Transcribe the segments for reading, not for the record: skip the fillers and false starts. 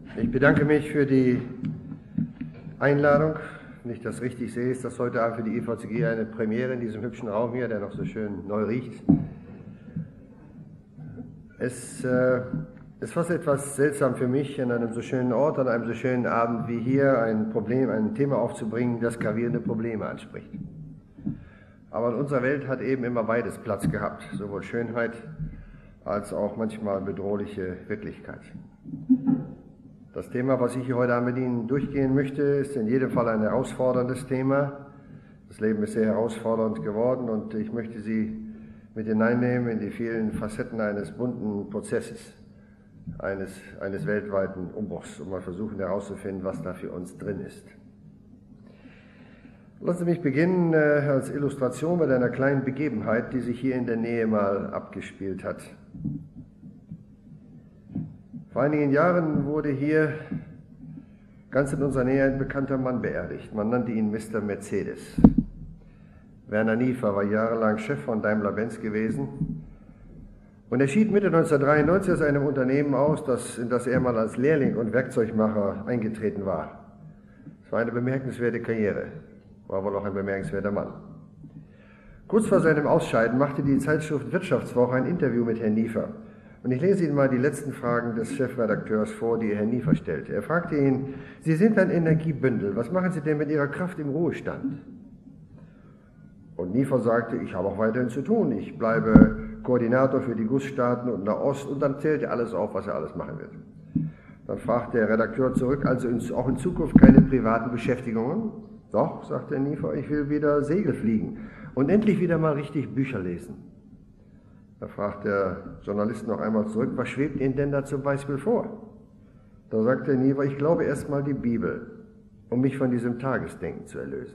Ich bedanke mich für die Einladung. Wenn ich das richtig sehe, ist das heute Abend für die EVCG eine Premiere in diesem hübschen Raum hier, der noch so schön neu riecht. Es ist fast etwas seltsam für mich, an einem so schönen Ort, an einem so schönen Abend wie hier ein Thema aufzubringen, das gravierende Probleme anspricht. Aber in unserer Welt hat eben immer beides Platz gehabt, sowohl Schönheit als auch manchmal bedrohliche Wirklichkeit. Das Thema, was ich hier heute Abend mit Ihnen durchgehen möchte, ist in jedem Fall ein herausforderndes Thema. Das Leben ist sehr herausfordernd geworden und ich möchte Sie mit hineinnehmen in die vielen Facetten eines bunten Prozesses, eines weltweiten Umbruchs und mal versuchen herauszufinden, was da für uns drin ist. Lassen Sie mich beginnen als Illustration mit einer kleinen Begebenheit, die sich hier in der Nähe mal abgespielt hat. Vor einigen Jahren wurde hier ganz in unserer Nähe ein bekannter Mann beerdigt. Man nannte ihn Mr. Mercedes. Werner Niefer war jahrelang Chef von Daimler-Benz gewesen und er schied Mitte 1993 aus einem Unternehmen aus, in das er mal als Lehrling und Werkzeugmacher eingetreten war. Es war eine bemerkenswerte Karriere, war wohl auch ein bemerkenswerter Mann. Kurz vor seinem Ausscheiden machte die Zeitschrift Wirtschaftswoche ein Interview mit Herrn Niefer. Und ich lese Ihnen mal die letzten Fragen des Chefredakteurs vor, die Herr Niefer stellte. Er fragte ihn: Sie sind ein Energiebündel, was machen Sie denn mit Ihrer Kraft im Ruhestand? Und Niefer sagte: Ich habe auch weiterhin zu tun, ich bleibe Koordinator für die Gussstaaten und Nahost, und dann zählt er alles auf, was er alles machen wird. Dann fragte der Redakteur zurück: Also auch in Zukunft keine privaten Beschäftigungen? Doch, sagte Niefer, ich will wieder Segel fliegen und endlich wieder mal richtig Bücher lesen. Da fragt der Journalist noch einmal zurück: Was schwebt Ihnen denn da zum Beispiel vor? Da sagt der Niefer: Ich glaube erst mal die Bibel, um mich von diesem Tagesdenken zu erlösen.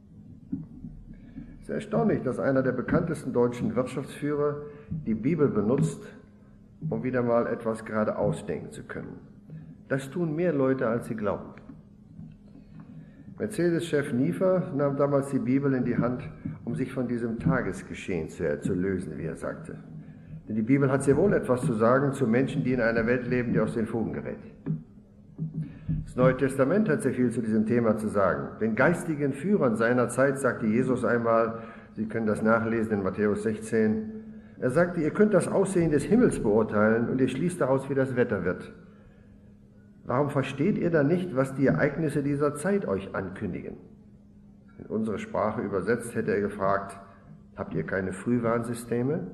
Es ist erstaunlich, dass einer der bekanntesten deutschen Wirtschaftsführer die Bibel benutzt, um wieder mal etwas gerade ausdenken zu können. Das tun mehr Leute, als sie glauben. Mercedes-Chef Niefer nahm damals die Bibel in die Hand, um sich von diesem Tagesgeschehen zu lösen, wie er sagte. Denn die Bibel hat sehr wohl etwas zu sagen zu Menschen, die in einer Welt leben, die aus den Fugen gerät. Das Neue Testament hat sehr viel zu diesem Thema zu sagen. Den geistigen Führern seiner Zeit sagte Jesus einmal, Sie können das nachlesen in Matthäus 16, er sagte: Ihr könnt das Aussehen des Himmels beurteilen und ihr schließt daraus, wie das Wetter wird. Warum versteht ihr dann nicht, was die Ereignisse dieser Zeit euch ankündigen? In unsere Sprache übersetzt hätte er gefragt: Habt ihr keine Frühwarnsysteme?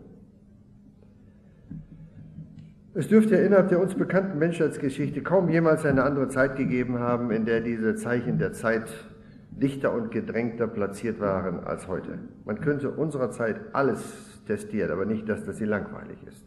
Es dürfte ja innerhalb der uns bekannten Menschheitsgeschichte kaum jemals eine andere Zeit gegeben haben, in der diese Zeichen der Zeit dichter und gedrängter platziert waren als heute. Man könnte unserer Zeit alles testieren, aber nicht, dass sie langweilig ist.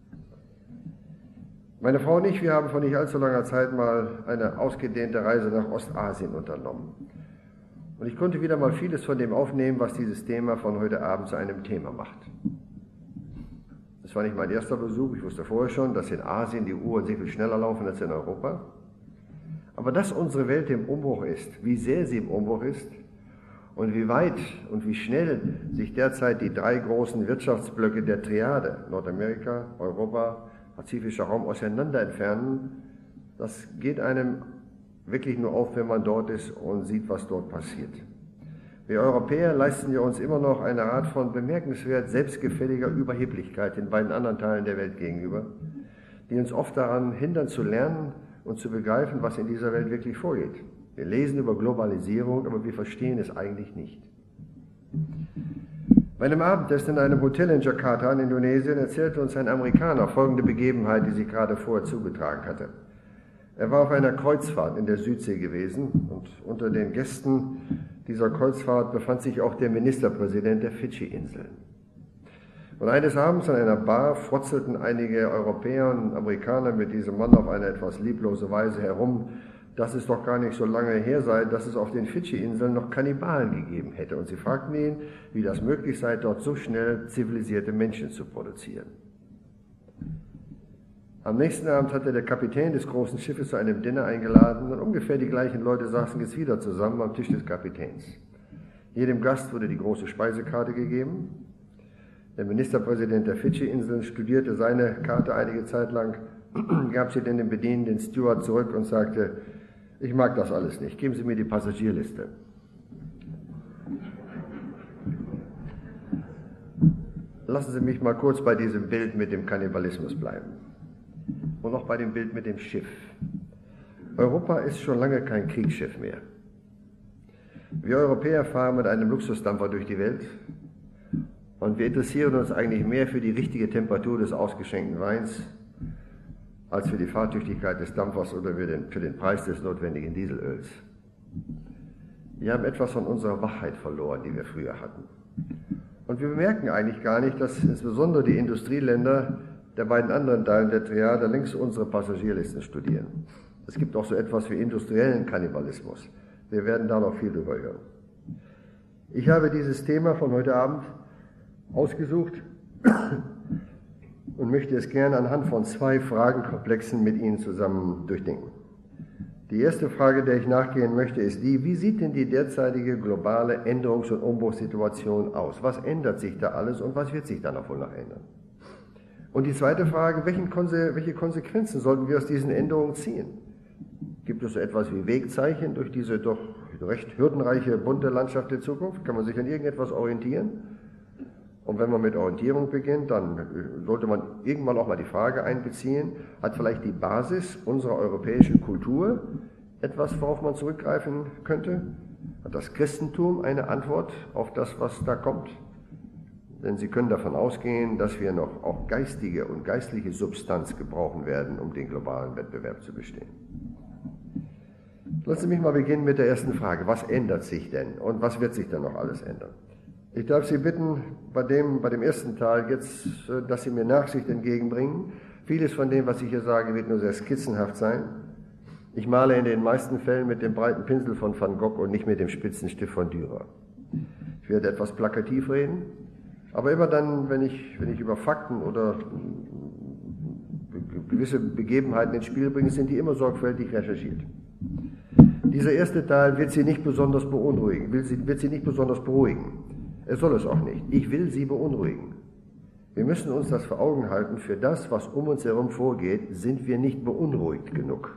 Meine Frau und ich, wir haben vor nicht allzu langer Zeit mal eine ausgedehnte Reise nach Ostasien unternommen. Und ich konnte wieder mal vieles von dem aufnehmen, was dieses Thema von heute Abend zu einem Thema macht. Das war nicht mein erster Besuch, ich wusste vorher schon, dass in Asien die Uhren sehr viel schneller laufen als in Europa. Aber dass unsere Welt im Umbruch ist, wie sehr sie im Umbruch ist und wie weit und wie schnell sich derzeit die drei großen Wirtschaftsblöcke der Triade, Nordamerika, Europa, pazifischer Raum, auseinander entfernen, das geht einem wirklich nur auf, wenn man dort ist und sieht, was dort passiert. Wir Europäer leisten ja uns immer noch eine Art von bemerkenswert selbstgefälliger Überheblichkeit den beiden anderen Teilen der Welt gegenüber, die uns oft daran hindern zu lernen und zu begreifen, was in dieser Welt wirklich vorgeht. Wir lesen über Globalisierung, aber wir verstehen es eigentlich nicht. Bei einem Abendessen in einem Hotel in Jakarta in Indonesien erzählte uns ein Amerikaner folgende Begebenheit, die sich gerade vorher zugetragen hatte. Er war auf einer Kreuzfahrt in der Südsee gewesen und unter den Gästen dieser Kreuzfahrt befand sich auch der Ministerpräsident der Fidschi-Inseln. Und eines Abends an einer Bar frotzelten einige Europäer und Amerikaner mit diesem Mann auf eine etwas lieblose Weise herum, dass es doch gar nicht so lange her sei, dass es auf den Fidschi-Inseln noch Kannibalen gegeben hätte. Und sie fragten ihn, wie das möglich sei, dort so schnell zivilisierte Menschen zu produzieren. Am nächsten Abend hatte der Kapitän des großen Schiffes zu einem Dinner eingeladen und ungefähr die gleichen Leute saßen jetzt wieder zusammen am Tisch des Kapitäns. Jedem Gast wurde die große Speisekarte gegeben. Der Ministerpräsident der Fidschi-Inseln studierte seine Karte einige Zeit lang, gab sie den Bedienenden, den Steward, zurück und sagte, ich mag das alles nicht, geben Sie mir die Passagierliste. Lassen Sie mich mal kurz bei diesem Bild mit dem Kannibalismus bleiben und auch bei dem Bild mit dem Schiff. Europa ist schon lange kein Kriegsschiff mehr. Wir Europäer fahren mit einem Luxusdampfer durch die Welt und wir interessieren uns eigentlich mehr für die richtige Temperatur des ausgeschenkten Weins als für die Fahrtüchtigkeit des Dampfers oder für den Preis des notwendigen Dieselöls. Wir haben etwas von unserer Wachheit verloren, die wir früher hatten. Und wir bemerken eigentlich gar nicht, dass insbesondere die Industrieländer der beiden anderen Teilen der Triade längst unsere Passagierlisten studieren. Es gibt auch so etwas wie industriellen Kannibalismus. Wir werden da noch viel drüber hören. Ich habe dieses Thema von heute Abend ausgesucht und möchte es gerne anhand von 2 Fragenkomplexen mit Ihnen zusammen durchdenken. Die erste Frage, der ich nachgehen möchte, ist die, wie sieht denn die derzeitige globale Änderungs- und Umbruchssituation aus? Was ändert sich da alles und was wird sich da noch wohl noch ändern? Und die zweite Frage, welche Konsequenzen sollten wir aus diesen Änderungen ziehen? Gibt es so etwas wie Wegzeichen durch diese doch recht hürdenreiche, bunte Landschaft der Zukunft? Kann man sich an irgendetwas orientieren? Und wenn man mit Orientierung beginnt, dann sollte man irgendwann auch mal die Frage einbeziehen, hat vielleicht die Basis unserer europäischen Kultur etwas, worauf man zurückgreifen könnte? Hat das Christentum eine Antwort auf das, was da kommt? Denn Sie können davon ausgehen, dass wir noch auch geistige und geistliche Substanz gebrauchen werden, um den globalen Wettbewerb zu bestehen. Lassen Sie mich mal beginnen mit der ersten Frage. Was ändert sich denn und was wird sich dann noch alles ändern? Ich darf Sie bitten, bei dem ersten Teil jetzt, dass Sie mir Nachsicht entgegenbringen. Vieles von dem, was ich hier sage, wird nur sehr skizzenhaft sein. Ich male in den meisten Fällen mit dem breiten Pinsel von Van Gogh und nicht mit dem spitzen Stift von Dürer. Ich werde etwas plakativ reden, aber immer dann, wenn ich über Fakten oder gewisse Begebenheiten ins Spiel bringe, sind die immer sorgfältig recherchiert. Dieser erste Teil wird Sie nicht besonders beunruhigen, wird Sie nicht besonders beruhigen. Es soll es auch nicht. Ich will Sie beunruhigen. Wir müssen uns das vor Augen halten, für das, was um uns herum vorgeht, sind wir nicht beunruhigt genug.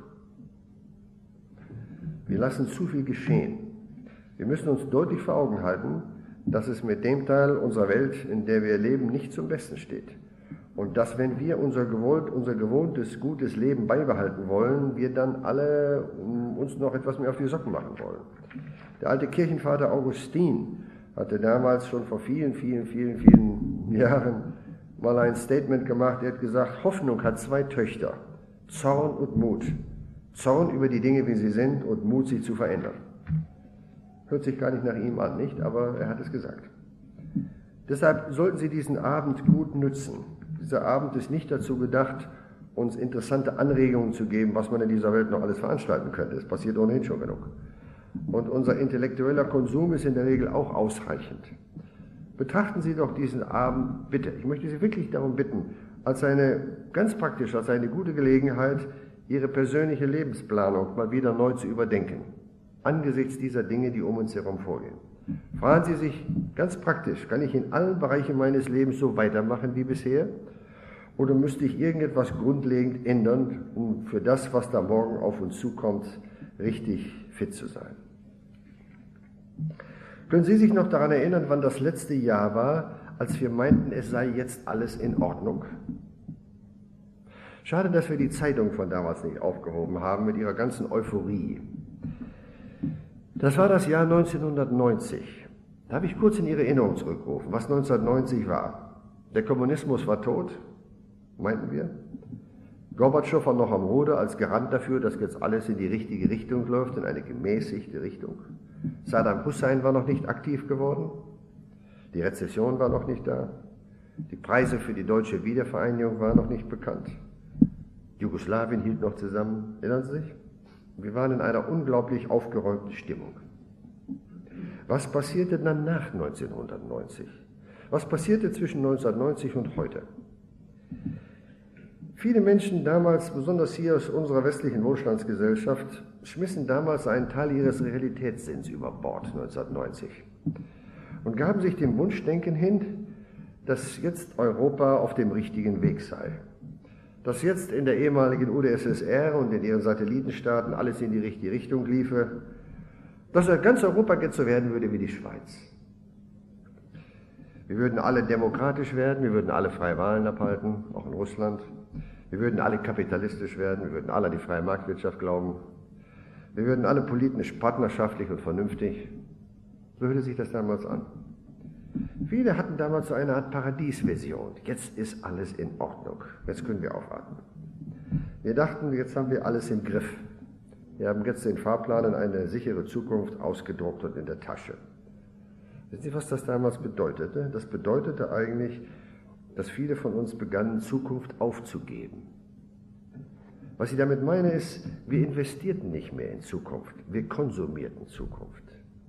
Wir lassen zu viel geschehen. Wir müssen uns deutlich vor Augen halten, dass es mit dem Teil unserer Welt, in der wir leben, nicht zum Besten steht. Und dass, wenn wir unser gewohntes, gutes Leben beibehalten wollen, wir dann alle uns noch etwas mehr auf die Socken machen wollen. Der alte Kirchenvater Augustin hatte damals schon vor vielen Jahren mal ein Statement gemacht. Er hat gesagt, Hoffnung hat 2 Töchter, Zorn und Mut. Zorn über die Dinge, wie sie sind, und Mut, sie zu verändern. Hört sich gar nicht nach ihm an, nicht? Aber er hat es gesagt. Deshalb sollten Sie diesen Abend gut nützen. Dieser Abend ist nicht dazu gedacht, uns interessante Anregungen zu geben, was man in dieser Welt noch alles veranstalten könnte. Es passiert ohnehin schon genug. Und unser intellektueller Konsum ist in der Regel auch ausreichend. Betrachten Sie doch diesen Abend, bitte, ich möchte Sie wirklich darum bitten, als eine gute Gelegenheit, Ihre persönliche Lebensplanung mal wieder neu zu überdenken, angesichts dieser Dinge, die um uns herum vorgehen. Fragen Sie sich ganz praktisch, kann ich in allen Bereichen meines Lebens so weitermachen wie bisher? Oder müsste ich irgendetwas grundlegend ändern, um für das, was da morgen auf uns zukommt, richtig fit zu sein? Können Sie sich noch daran erinnern, wann das letzte Jahr war, als wir meinten, es sei jetzt alles in Ordnung? Schade, dass wir die Zeitung von damals nicht aufgehoben haben mit ihrer ganzen Euphorie. Das war das Jahr 1990. Da habe ich kurz in Ihre Erinnerung zurückgerufen, was 1990 war. Der Kommunismus war tot, meinten wir. Gorbatschow war noch am Ruder als Garant dafür, dass jetzt alles in die richtige Richtung läuft, in eine gemäßigte Richtung. Saddam Hussein war noch nicht aktiv geworden. Die Rezession war noch nicht da. Die Preise für die deutsche Wiedervereinigung waren noch nicht bekannt. Jugoslawien hielt noch zusammen. Erinnern Sie sich? Wir waren in einer unglaublich aufgeräumten Stimmung. Was passierte dann nach 1990? Was passierte zwischen 1990 und heute? Viele Menschen damals, besonders hier aus unserer westlichen Wohlstandsgesellschaft, schmissen damals einen Teil ihres Realitätssinns über Bord 1990 und gaben sich dem Wunschdenken hin, dass jetzt Europa auf dem richtigen Weg sei, dass jetzt in der ehemaligen UdSSR und in ihren Satellitenstaaten alles in die richtige Richtung liefe, dass ganz Europa jetzt so werden würde wie die Schweiz. Wir würden alle demokratisch werden, wir würden alle freie Wahlen abhalten, auch in Russland. Wir würden alle kapitalistisch werden, wir würden alle an die freie Marktwirtschaft glauben. Wir würden alle politisch partnerschaftlich und vernünftig. So hörte sich das damals an. Viele hatten damals so eine Art Paradiesvision. Jetzt ist alles in Ordnung. Jetzt können wir aufatmen. Wir dachten, jetzt haben wir alles im Griff. Wir haben jetzt den Fahrplan in eine sichere Zukunft ausgedruckt und in der Tasche. Wissen Sie, was das damals bedeutete? Das bedeutete eigentlich, dass viele von uns begannen, Zukunft aufzugeben. Was ich damit meine ist, wir investierten nicht mehr in Zukunft, wir konsumierten Zukunft.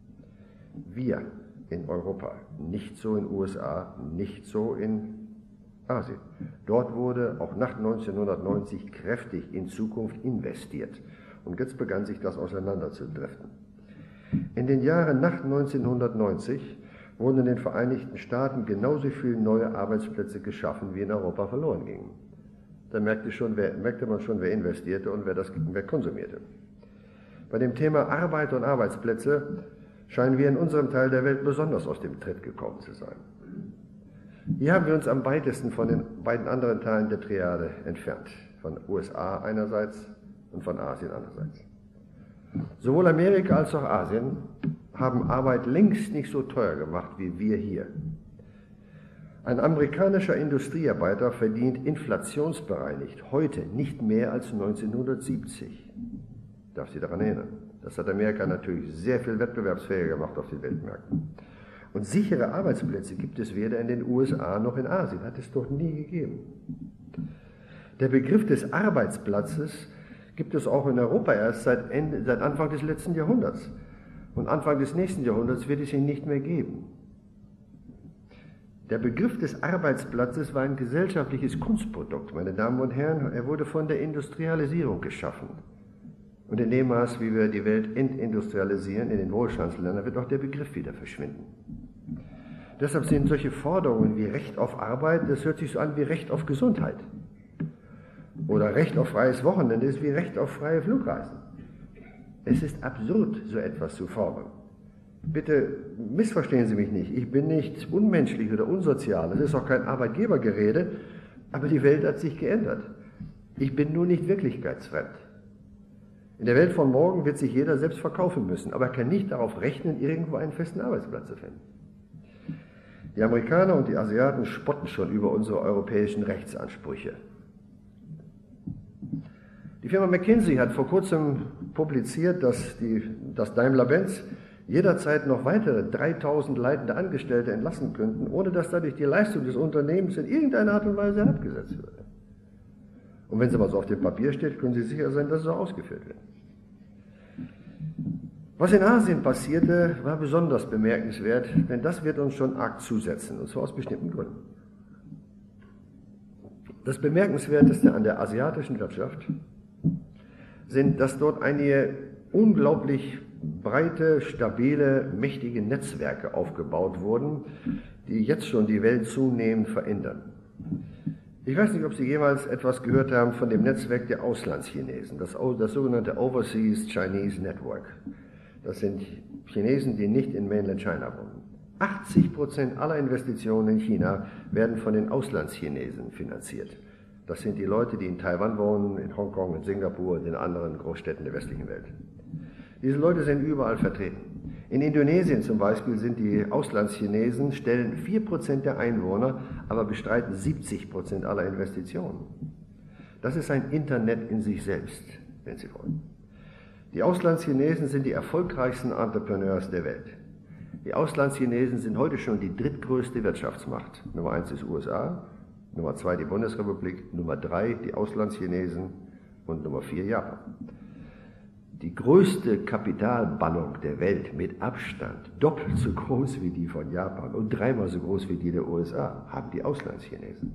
Wir in Europa, nicht so in den USA, nicht so in Asien. Dort wurde auch nach 1990 kräftig in Zukunft investiert. Und jetzt begann sich das auseinanderzudriften. In den Jahren nach 1990 wurden in den Vereinigten Staaten genauso viele neue Arbeitsplätze geschaffen, wie in Europa verloren gingen. Da merkte man schon, wer investierte und wer konsumierte. Bei dem Thema Arbeit und Arbeitsplätze scheinen wir in unserem Teil der Welt besonders aus dem Tritt gekommen zu sein. Hier haben wir uns am weitesten von den beiden anderen Teilen der Triade entfernt, von USA einerseits und von Asien andererseits. Sowohl Amerika als auch Asien haben Arbeit längst nicht so teuer gemacht wie wir hier. Ein amerikanischer Industriearbeiter verdient inflationsbereinigt heute nicht mehr als 1970. Ich darf Sie daran erinnern. Das hat Amerika natürlich sehr viel wettbewerbsfähiger gemacht auf den Weltmärkten. Und sichere Arbeitsplätze gibt es weder in den USA noch in Asien, hat es doch nie gegeben. Der Begriff des Arbeitsplatzes gibt es auch in Europa erst seit Anfang des letzten Jahrhunderts. Und Anfang des nächsten Jahrhunderts wird es ihn nicht mehr geben. Der Begriff des Arbeitsplatzes war ein gesellschaftliches Kunstprodukt, meine Damen und Herren. Er wurde von der Industrialisierung geschaffen. Und in dem Maß, wie wir die Welt entindustrialisieren, in den Wohlstandsländern, wird auch der Begriff wieder verschwinden. Deshalb sind solche Forderungen wie Recht auf Arbeit, das hört sich so an wie Recht auf Gesundheit. Oder Recht auf freies Wochenende ist wie Recht auf freie Flugreisen. Es ist absurd, so etwas zu fordern. Bitte missverstehen Sie mich nicht. Ich bin nicht unmenschlich oder unsozial. Es ist auch kein Arbeitgebergerede, aber die Welt hat sich geändert. Ich bin nur nicht wirklichkeitsfremd. In der Welt von morgen wird sich jeder selbst verkaufen müssen, aber er kann nicht darauf rechnen, irgendwo einen festen Arbeitsplatz zu finden. Die Amerikaner und die Asiaten spotten schon über unsere europäischen Rechtsansprüche. Die Firma McKinsey hat vor kurzem publiziert, dass Daimler-Benz jederzeit noch weitere 3000 leitende Angestellte entlassen könnten, ohne dass dadurch die Leistung des Unternehmens in irgendeiner Art und Weise herabgesetzt würde. Und wenn es aber so auf dem Papier steht, können Sie sicher sein, dass es so ausgeführt wird. Was in Asien passierte, war besonders bemerkenswert, denn das wird uns schon arg zusetzen, und zwar aus bestimmten Gründen. Das Bemerkenswerteste an der asiatischen Wirtschaft sind, dass dort einige unglaublich breite, stabile, mächtige Netzwerke aufgebaut wurden, die jetzt schon die Welt zunehmend verändern. Ich weiß nicht, ob Sie jemals etwas gehört haben von dem Netzwerk der Auslandschinesen, das sogenannte Overseas Chinese Network. Das sind Chinesen, die nicht in Mainland China wohnen. 80% aller Investitionen in China werden von den Auslandschinesen finanziert. Das sind die Leute, die in Taiwan wohnen, in Hongkong, in Singapur und in anderen Großstädten der westlichen Welt. Diese Leute sind überall vertreten. In Indonesien zum Beispiel sind die Auslandschinesen, stellen 4% der Einwohner, aber bestreiten 70% aller Investitionen. Das ist ein Internet in sich selbst, wenn Sie wollen. Die Auslandschinesen sind die erfolgreichsten Entrepreneurs der Welt. Die Auslandschinesen sind heute schon die drittgrößte Wirtschaftsmacht. Nummer 1 ist USA, Nummer 2 die Bundesrepublik, Nummer 3 die Auslandschinesen und Nummer 4 Japan. Die größte Kapitalballung der Welt mit Abstand, doppelt so groß wie die von Japan und dreimal so groß wie die der USA, haben die Auslandschinesen.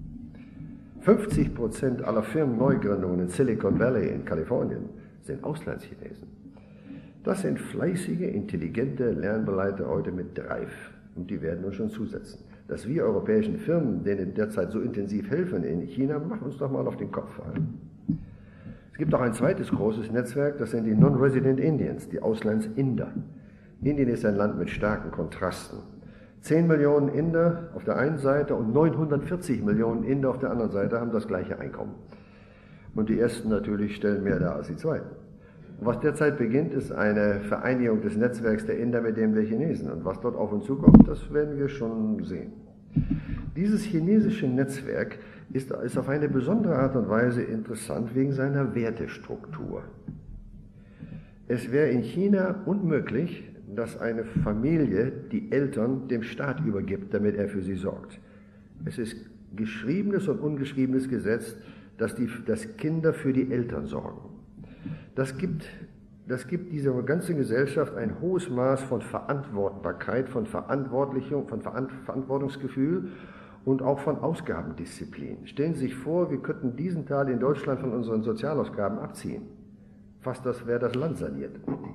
50% aller Firmenneugründungen in Silicon Valley in Kalifornien sind Auslandschinesen. Das sind fleißige, intelligente, lernbereite Leute mit Drive und die werden uns schon zusetzen. dass wir europäischen Firmen, denen derzeit so intensiv helfen in China, machen uns doch mal auf den Kopf fallen. Es gibt auch ein zweites großes Netzwerk, das sind die Non-Resident Indians, die Auslandsinder. Indien ist ein Land mit starken Kontrasten. 10 Millionen Inder auf der einen Seite und 940 Millionen Inder auf der anderen Seite haben das gleiche Einkommen. Und die ersten natürlich stellen mehr dar als die zweiten. Und was derzeit beginnt, ist eine Vereinigung des Netzwerks der Inder mit dem der Chinesen. Und was dort auf uns zukommt, das werden wir schon sehen. Dieses chinesische Netzwerk ist auf eine besondere Art und Weise interessant wegen seiner Wertestruktur. Es wäre in China unmöglich, dass eine Familie die Eltern dem Staat übergibt, damit er für sie sorgt. Es ist geschriebenes und ungeschriebenes Gesetz, dass Kinder für die Eltern sorgen. Das gibt dieser ganzen Gesellschaft ein hohes Maß von Verantwortbarkeit, von Verantwortungsgefühl und auch von Ausgabendisziplin. Stellen Sie sich vor, wir könnten diesen Teil in Deutschland von unseren Sozialausgaben abziehen. Fast das wäre das Land saniert.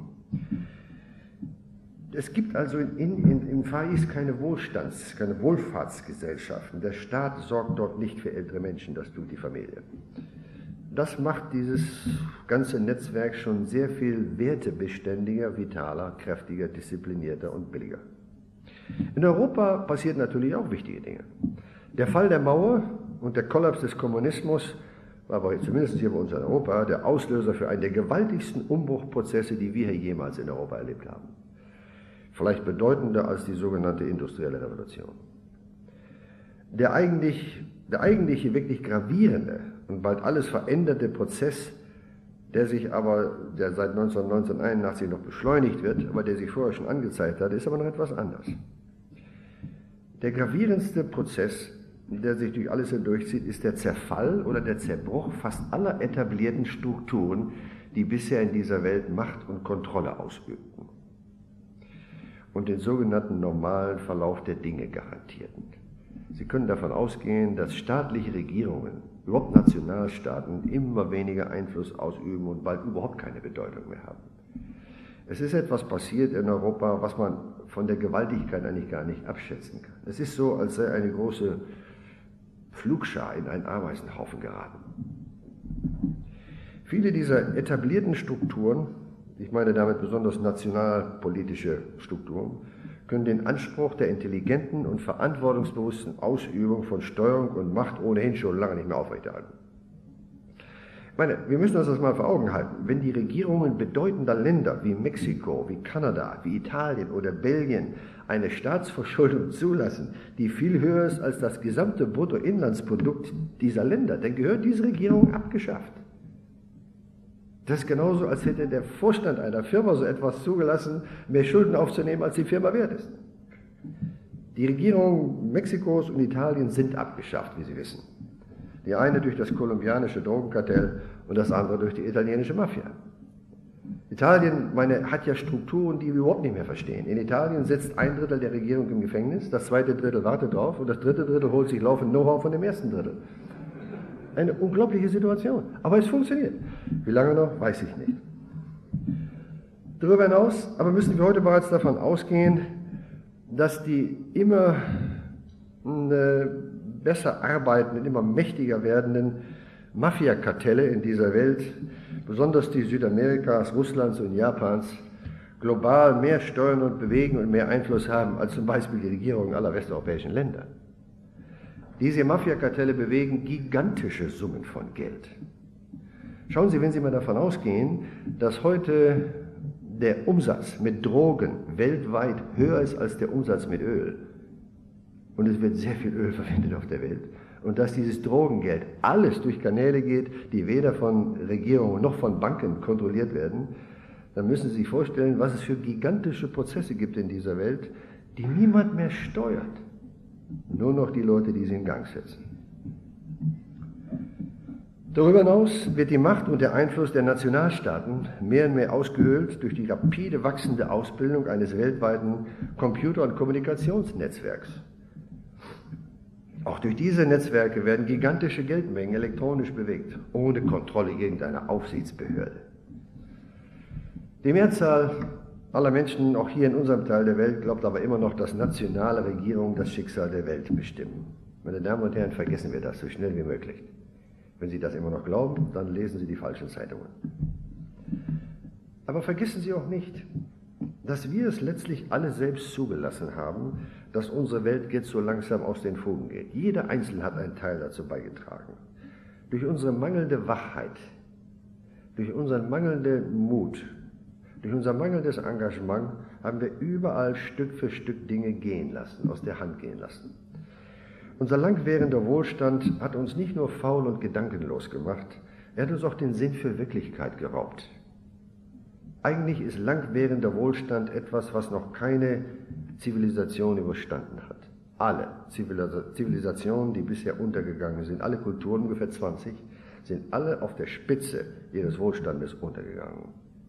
Es gibt also im Far East keine Wohlfahrtsgesellschaften. Der Staat sorgt dort nicht für ältere Menschen, das tut die Familie. Das macht dieses ganze Netzwerk schon sehr viel wertebeständiger, vitaler, kräftiger, disziplinierter und billiger. In Europa passieren natürlich auch wichtige Dinge. Der Fall der Mauer und der Kollaps des Kommunismus war aber zumindest hier bei uns in Europa der Auslöser für einen der gewaltigsten Umbruchprozesse, die wir hier jemals in Europa erlebt haben. Vielleicht bedeutender als die sogenannte industrielle Revolution. Der eigentliche wirklich gravierende und bald alles veränderte Prozess, der seit 1981 noch beschleunigt wird, aber der sich vorher schon angezeigt hat, ist aber noch etwas anders. Der gravierendste Prozess, der sich durch alles hindurchzieht, ist der Zerfall oder der Zerbruch fast aller etablierten Strukturen, die bisher in dieser Welt Macht und Kontrolle ausübten und den sogenannten normalen Verlauf der Dinge garantierten. Sie können davon ausgehen, dass staatliche Regierungen, überhaupt Nationalstaaten, immer weniger Einfluss ausüben und bald überhaupt keine Bedeutung mehr haben. Es ist etwas passiert in Europa, was man von der Gewaltigkeit eigentlich gar nicht abschätzen kann. Es ist so, als sei eine große Pflugschar in einen Ameisenhaufen geraten. Viele dieser etablierten Strukturen, ich meine damit besonders nationalpolitische Strukturen, können den Anspruch der intelligenten und verantwortungsbewussten Ausübung von Steuerung und Macht ohnehin schon lange nicht mehr aufrechterhalten. Ich meine, wir müssen uns das mal vor Augen halten. Wenn die Regierungen bedeutender Länder wie Mexiko, wie Kanada, wie Italien oder Belgien eine Staatsverschuldung zulassen, die viel höher ist als das gesamte Bruttoinlandsprodukt dieser Länder, dann gehört diese Regierung abgeschafft. Das ist genauso, als hätte der Vorstand einer Firma so etwas zugelassen, mehr Schulden aufzunehmen, als die Firma wert ist. Die Regierungen Mexikos und Italiens sind abgeschafft, wie Sie wissen. Die eine durch das kolumbianische Drogenkartell und das andere durch die italienische Mafia. Italien, hat ja Strukturen, die wir überhaupt nicht mehr verstehen. In Italien sitzt 1/3 der Regierung im Gefängnis, das 2. Drittel wartet drauf und das 3. Drittel holt sich laufend Know-how von dem 1. Drittel. Eine unglaubliche Situation. Aber es funktioniert. Wie lange noch, weiß ich nicht. Darüber hinaus aber müssen wir heute bereits davon ausgehen, dass die immer besser arbeitenden, immer mächtiger werdenden Mafiakartelle in dieser Welt, besonders die Südamerikas, Russlands und Japans, global mehr steuern und bewegen und mehr Einfluss haben als zum Beispiel die Regierungen aller westeuropäischen Länder. Diese Mafiakartelle bewegen gigantische Summen von Geld. Schauen Sie, wenn Sie mal davon ausgehen, dass heute der Umsatz mit Drogen weltweit höher ist als der Umsatz mit Öl, und es wird sehr viel Öl verwendet auf der Welt, und dass dieses Drogengeld alles durch Kanäle geht, die weder von Regierungen noch von Banken kontrolliert werden, dann müssen Sie sich vorstellen, was es für gigantische Prozesse gibt in dieser Welt, die niemand mehr steuert. Nur noch die Leute, die sie in Gang setzen. Darüber hinaus wird die Macht und der Einfluss der Nationalstaaten mehr und mehr ausgehöhlt durch die rapide wachsende Ausbildung eines weltweiten Computer- und Kommunikationsnetzwerks. Auch durch diese Netzwerke werden gigantische Geldmengen elektronisch bewegt, ohne Kontrolle irgendeiner Aufsichtsbehörde. Die Mehrzahl aller Menschen, auch hier in unserem Teil der Welt, glaubt aber immer noch, dass nationale Regierungen das Schicksal der Welt bestimmen. Meine Damen und Herren, vergessen wir das so schnell wie möglich. Wenn Sie das immer noch glauben, dann lesen Sie die falschen Zeitungen. Aber vergessen Sie auch nicht, dass wir es letztlich alle selbst zugelassen haben, dass unsere Welt jetzt so langsam aus den Fugen geht. Jeder Einzelne hat einen Teil dazu beigetragen. Durch unsere mangelnde Wachheit, durch unseren mangelnden Mut, durch unser mangelndes Engagement haben wir überall Stück für Stück Dinge gehen lassen, aus der Hand gehen lassen. Unser langwährender Wohlstand hat uns nicht nur faul und gedankenlos gemacht, er hat uns auch den Sinn für Wirklichkeit geraubt. Eigentlich ist langwährender Wohlstand etwas, was noch keine Zivilisation überstanden hat. Alle Zivilisationen, die bisher untergegangen sind, alle Kulturen, ungefähr 20, sind alle auf der Spitze ihres Wohlstandes untergegangen.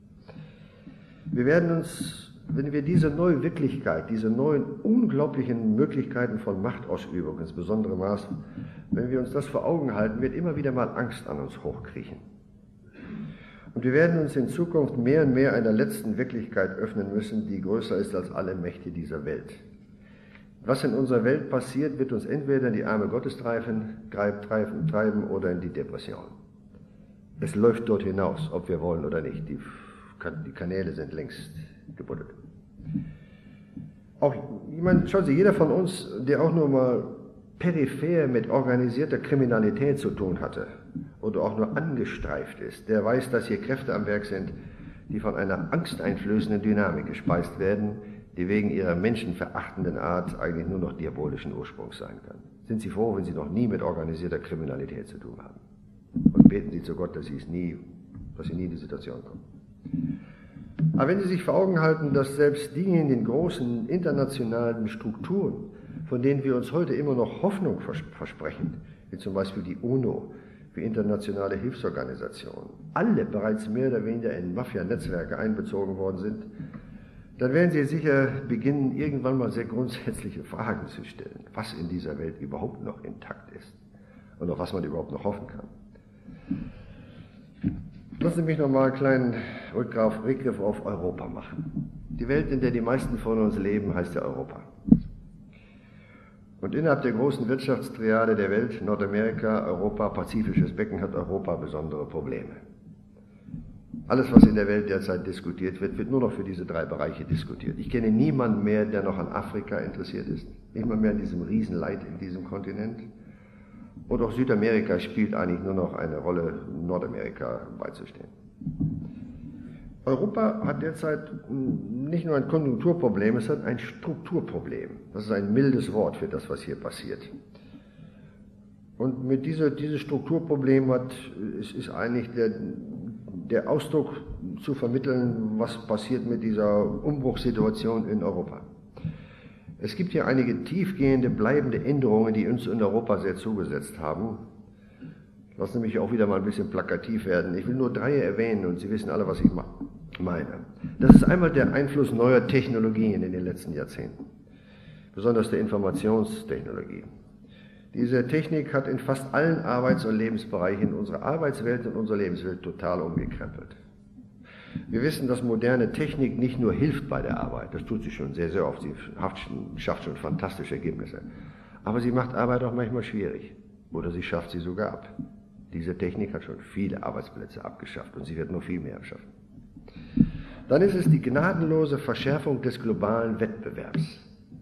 Wir werden uns, wenn wir diese neue Wirklichkeit, diese neuen unglaublichen Möglichkeiten von Machtausübung, insbesondere Maß, wenn wir uns das vor Augen halten, wird immer wieder mal Angst an uns hochkriechen. Und wir werden uns in Zukunft mehr und mehr einer letzten Wirklichkeit öffnen müssen, die größer ist als alle Mächte dieser Welt. Was in unserer Welt passiert, wird uns entweder in die Arme Gottes treiben oder in die Depression. Es läuft dort hinaus, ob wir wollen oder nicht. Die Kanäle sind längst gebuddelt. Auch, ich meine, schauen Sie, jeder von uns, der auch nur mal peripher mit organisierter Kriminalität zu tun hatte oder auch nur angestreift ist, der weiß, dass hier Kräfte am Werk sind, die von einer angsteinflößenden Dynamik gespeist werden, die wegen ihrer menschenverachtenden Art eigentlich nur noch diabolischen Ursprungs sein kann. Sind Sie froh, wenn Sie noch nie mit organisierter Kriminalität zu tun haben? Und beten Sie zu Gott, dass Sie nie in die Situation kommen. Aber wenn Sie sich vor Augen halten, dass selbst die in den großen internationalen Strukturen, von denen wir uns heute immer noch Hoffnung versprechen, wie zum Beispiel die UNO, wie internationale Hilfsorganisationen, alle bereits mehr oder weniger in Mafia-Netzwerke einbezogen worden sind, dann werden Sie sicher beginnen, irgendwann mal sehr grundsätzliche Fragen zu stellen, was in dieser Welt überhaupt noch intakt ist und auf was man überhaupt noch hoffen kann. Lassen Sie mich noch mal einen kleinen Rückgriff auf Europa machen. Die Welt, in der die meisten von uns leben, heißt ja Europa. Und innerhalb der großen Wirtschaftstriade der Welt, Nordamerika, Europa, Pazifisches Becken, hat Europa besondere Probleme. Alles, was in der Welt derzeit diskutiert wird, wird nur noch für diese drei Bereiche diskutiert. Ich kenne niemanden mehr, der noch an Afrika interessiert ist, nicht mal mehr an diesem Riesenleid in diesem Kontinent. Und auch Südamerika spielt eigentlich nur noch eine Rolle, Nordamerika beizustehen. Europa hat derzeit nicht nur ein Konjunkturproblem, es hat ein Strukturproblem. Das ist ein mildes Wort für das, was hier passiert. Und mit dieses Strukturproblem ist eigentlich der Ausdruck zu vermitteln, was passiert mit dieser Umbruchssituation in Europa. Es gibt hier einige tiefgehende, bleibende Änderungen, die uns in Europa sehr zugesetzt haben. Lassen Sie mich auch wieder mal ein bisschen plakativ werden. Ich will nur 3 erwähnen und Sie wissen alle, was ich meine. Das ist einmal der Einfluss neuer Technologien in den letzten Jahrzehnten, besonders der Informationstechnologie. Diese Technik hat in fast allen Arbeits- und Lebensbereichen unsere Arbeitswelt und unsere Lebenswelt total umgekrempelt. Wir wissen, dass moderne Technik nicht nur hilft bei der Arbeit, das tut sie schon sehr, sehr oft, sie schafft schon fantastische Ergebnisse, aber sie macht Arbeit auch manchmal schwierig oder sie schafft sie sogar ab. Diese Technik hat schon viele Arbeitsplätze abgeschafft und sie wird noch viel mehr abschaffen. Dann ist es die gnadenlose Verschärfung des globalen Wettbewerbs.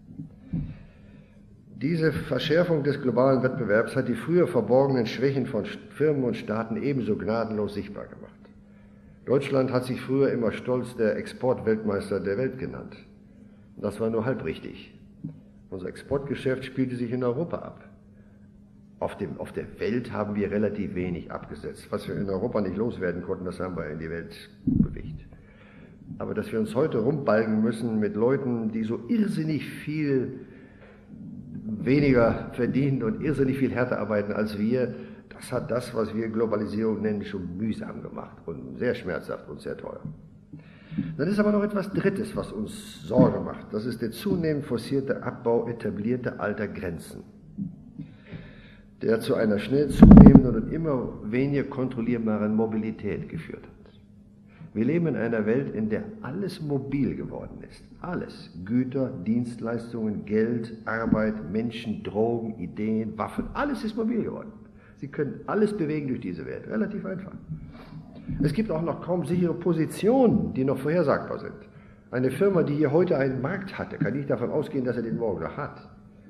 Diese Verschärfung des globalen Wettbewerbs hat die früher verborgenen Schwächen von Firmen und Staaten ebenso gnadenlos sichtbar gemacht. Deutschland hat sich früher immer stolz der Exportweltmeister der Welt genannt. Das war nur halb richtig. Unser Exportgeschäft spielte sich in Europa ab. Auf der Welt haben wir relativ wenig abgesetzt. Was wir in Europa nicht loswerden konnten, das haben wir in die Welt bewegt. Aber dass wir uns heute rumbalgen müssen mit Leuten, die so irrsinnig viel weniger verdienen und irrsinnig viel härter arbeiten als wir, das hat das, was wir Globalisierung nennen, schon mühsam gemacht und sehr schmerzhaft und sehr teuer. Dann ist aber noch etwas Drittes, was uns Sorge macht. Das ist der zunehmend forcierte Abbau etablierter alter Grenzen, der zu einer schnell zunehmenden und immer weniger kontrollierbaren Mobilität geführt hat. Wir leben in einer Welt, in der alles mobil geworden ist. Alles. Güter, Dienstleistungen, Geld, Arbeit, Menschen, Drogen, Ideen, Waffen. Alles ist mobil geworden. Sie können alles bewegen durch diese Welt. Relativ einfach. Es gibt auch noch kaum sichere Positionen, die noch vorhersagbar sind. Eine Firma, die hier heute einen Markt hatte, kann nicht davon ausgehen, dass er den morgen noch hat.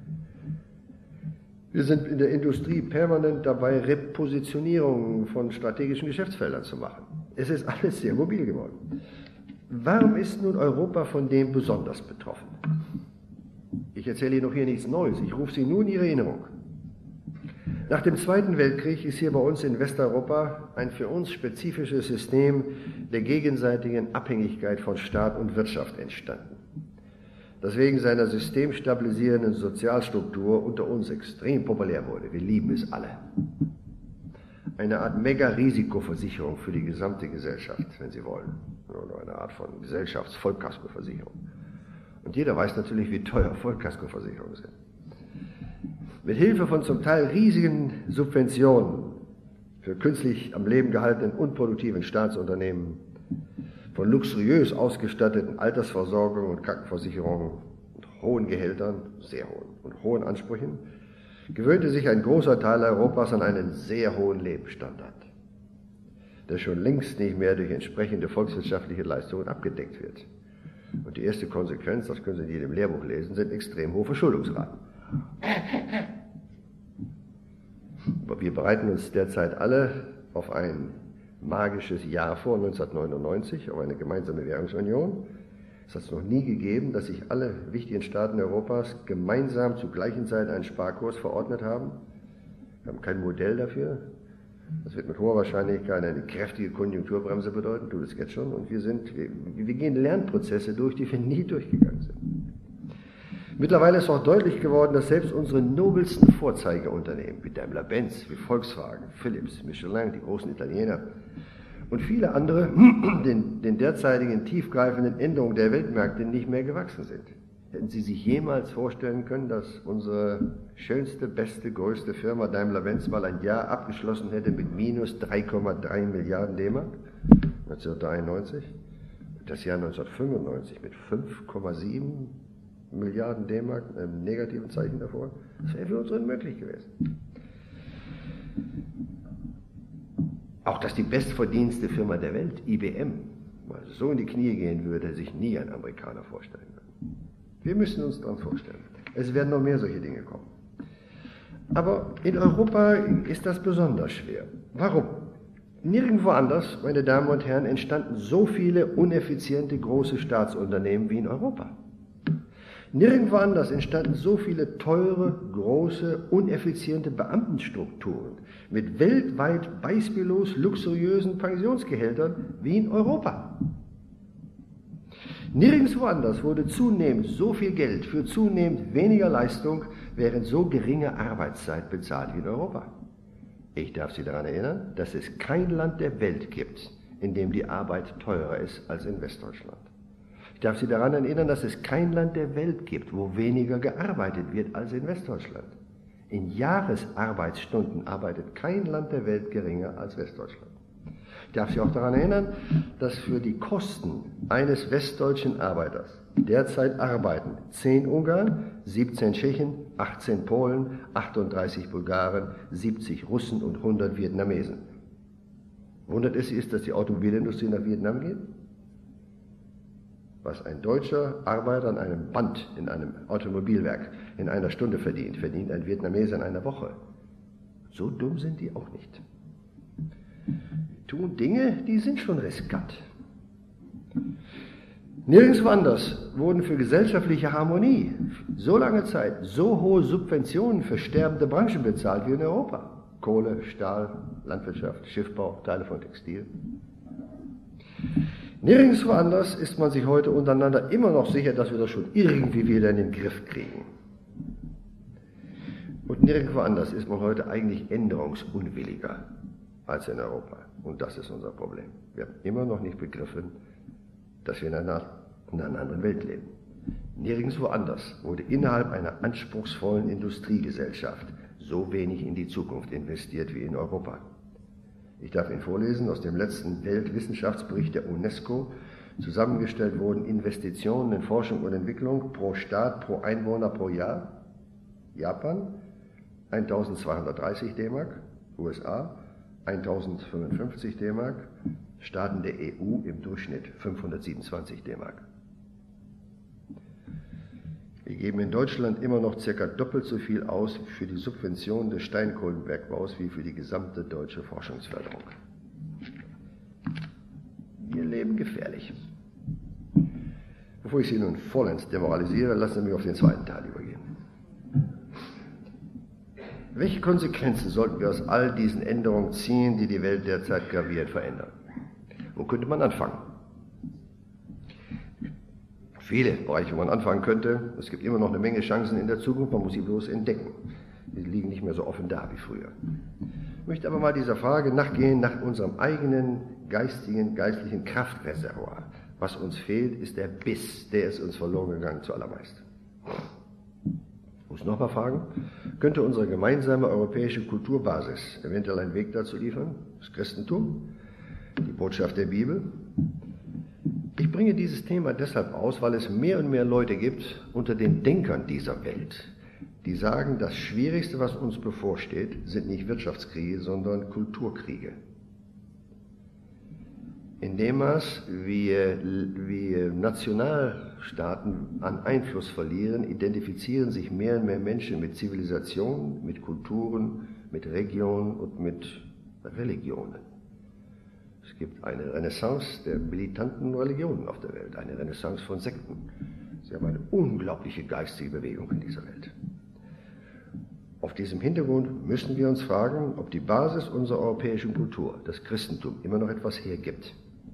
Wir sind in der Industrie permanent dabei, Repositionierungen von strategischen Geschäftsfeldern zu machen. Es ist alles sehr mobil geworden. Warum ist nun Europa von dem besonders betroffen? Ich erzähle Ihnen noch hier nichts Neues, ich rufe Sie nur in Ihre Erinnerung. Nach dem Zweiten Weltkrieg ist hier bei uns in Westeuropa ein für uns spezifisches System der gegenseitigen Abhängigkeit von Staat und Wirtschaft entstanden, das wegen seiner systemstabilisierenden Sozialstruktur unter uns extrem populär wurde. Wir lieben es alle. Eine Art Mega-Risikoversicherung für die gesamte Gesellschaft, wenn Sie wollen. Oder eine Art von Gesellschafts-Vollkaskoversicherung. Und jeder weiß natürlich, wie teuer Vollkaskoversicherungen sind. Mit Hilfe von zum Teil riesigen Subventionen für künstlich am Leben gehaltenen, unproduktiven Staatsunternehmen, von luxuriös ausgestatteten Altersversorgung und Krankenversicherungen und hohen Gehältern, sehr hohen und hohen Ansprüchen, gewöhnte sich ein großer Teil Europas an einen sehr hohen Lebensstandard, der schon längst nicht mehr durch entsprechende volkswirtschaftliche Leistungen abgedeckt wird. Und die erste Konsequenz, das können Sie in jedem Lehrbuch lesen, sind extrem hohe Verschuldungsraten. Wir bereiten uns derzeit alle auf ein magisches Jahr vor, 1999, auf eine gemeinsame Währungsunion. Es hat es noch nie gegeben, dass sich alle wichtigen Staaten Europas gemeinsam zur gleichen Zeit einen Sparkurs verordnet haben. Wir haben kein Modell dafür. Das wird mit hoher Wahrscheinlichkeit eine kräftige Konjunkturbremse bedeuten, tut es jetzt schon. Und wir gehen Lernprozesse durch, die wir nie durchgegangen sind. Mittlerweile ist auch deutlich geworden, dass selbst unsere nobelsten Vorzeigeunternehmen wie Daimler-Benz, wie Volkswagen, Philips, Michelin, die großen Italiener und viele andere den derzeitigen tiefgreifenden Änderungen der Weltmärkte nicht mehr gewachsen sind. Hätten Sie sich jemals vorstellen können, dass unsere schönste, beste, größte Firma Daimler-Benz mal ein Jahr abgeschlossen hätte mit minus 3,3 Milliarden D-Mark 1993? Das Jahr 1995 mit 5,7 Milliarden D-Mark, einem negativen Zeichen davor. Das wäre für uns unmöglich gewesen. Auch dass die bestverdienste Firma der Welt, IBM, mal so in die Knie gehen würde, sich nie ein Amerikaner vorstellen können. Wir müssen uns daran vorstellen. Es werden noch mehr solche Dinge kommen. Aber in Europa ist das besonders schwer. Warum? Nirgendwo anders, meine Damen und Herren, entstanden so viele uneffiziente große Staatsunternehmen wie in Europa. Nirgendwo anders entstanden so viele teure, große, uneffiziente Beamtenstrukturen mit weltweit beispiellos luxuriösen Pensionsgehältern wie in Europa. Nirgendwo anders wurde zunehmend so viel Geld für zunehmend weniger Leistung während so geringer Arbeitszeit bezahlt wie in Europa. Ich darf Sie daran erinnern, dass es kein Land der Welt gibt, in dem die Arbeit teurer ist als in Westdeutschland. Ich darf Sie daran erinnern, dass es kein Land der Welt gibt, wo weniger gearbeitet wird als in Westdeutschland. In Jahresarbeitsstunden arbeitet kein Land der Welt geringer als Westdeutschland. Ich darf Sie auch daran erinnern, dass für die Kosten eines westdeutschen Arbeiters derzeit arbeiten 10 Ungarn, 17 Tschechen, 18 Polen, 38 Bulgaren, 70 Russen und 100 Vietnamesen. Wundert es Sie, dass die Automobilindustrie nach Vietnam geht? Was ein deutscher Arbeiter an einem Band in einem Automobilwerk in einer Stunde verdient, verdient ein Vietnameser in einer Woche. So dumm sind die auch nicht. Die tun Dinge, die sind schon riskant. Nirgendwo anders wurden für gesellschaftliche Harmonie so lange Zeit so hohe Subventionen für sterbende Branchen bezahlt wie in Europa. Kohle, Stahl, Landwirtschaft, Schiffbau, Teile von Textil. Nirgendwo anders ist man sich heute untereinander immer noch sicher, dass wir das schon irgendwie wieder in den Griff kriegen. Und nirgendwo anders ist man heute eigentlich änderungsunwilliger als in Europa. Und das ist unser Problem. Wir haben immer noch nicht begriffen, dass wir in einer anderen Welt leben. Nirgendwo anders wurde innerhalb einer anspruchsvollen Industriegesellschaft so wenig in die Zukunft investiert wie in Europa. Ich darf Ihnen vorlesen aus dem letzten Weltwissenschaftsbericht der UNESCO. Zusammengestellt wurden Investitionen in Forschung und Entwicklung pro Staat, pro Einwohner pro Jahr. Japan 1230 D-Mark, USA 1055 D-Mark, Staaten der EU im Durchschnitt 527 D-Mark. Wir geben in Deutschland immer noch ca. doppelt so viel aus für die Subvention des Steinkohlenbergbaus wie für die gesamte deutsche Forschungsförderung. Wir leben gefährlich. Bevor ich Sie nun vollends demoralisiere, lassen Sie mich auf den zweiten Teil übergehen. Welche Konsequenzen sollten wir aus all diesen Änderungen ziehen, die die Welt derzeit gravierend verändern? Wo könnte man anfangen? Viele Bereiche, wo man anfangen könnte. Es gibt immer noch eine Menge Chancen in der Zukunft, man muss sie bloß entdecken. Die liegen nicht mehr so offen da wie früher. Ich möchte aber mal dieser Frage nachgehen, nach unserem eigenen geistlichen Kraftreservoir. Was uns fehlt, ist der Biss, der ist uns verloren gegangen zuallermeist. Ich muss nochmal fragen, könnte unsere gemeinsame europäische Kulturbasis eventuell einen Weg dazu liefern? Das Christentum, die Botschaft der Bibel. Ich bringe dieses Thema deshalb aus, weil es mehr und mehr Leute gibt unter den Denkern dieser Welt, die sagen, das Schwierigste, was uns bevorsteht, sind nicht Wirtschaftskriege, sondern Kulturkriege. In dem Maß, wie Nationalstaaten an Einfluss verlieren, identifizieren sich mehr und mehr Menschen mit Zivilisationen, mit Kulturen, mit Regionen und mit Religionen. Es gibt eine Renaissance der militanten Religionen auf der Welt, eine Renaissance von Sekten. Sie haben eine unglaubliche geistige Bewegung in dieser Welt. Auf diesem Hintergrund müssen wir uns fragen, ob die Basis unserer europäischen Kultur, das Christentum, immer noch etwas hergibt.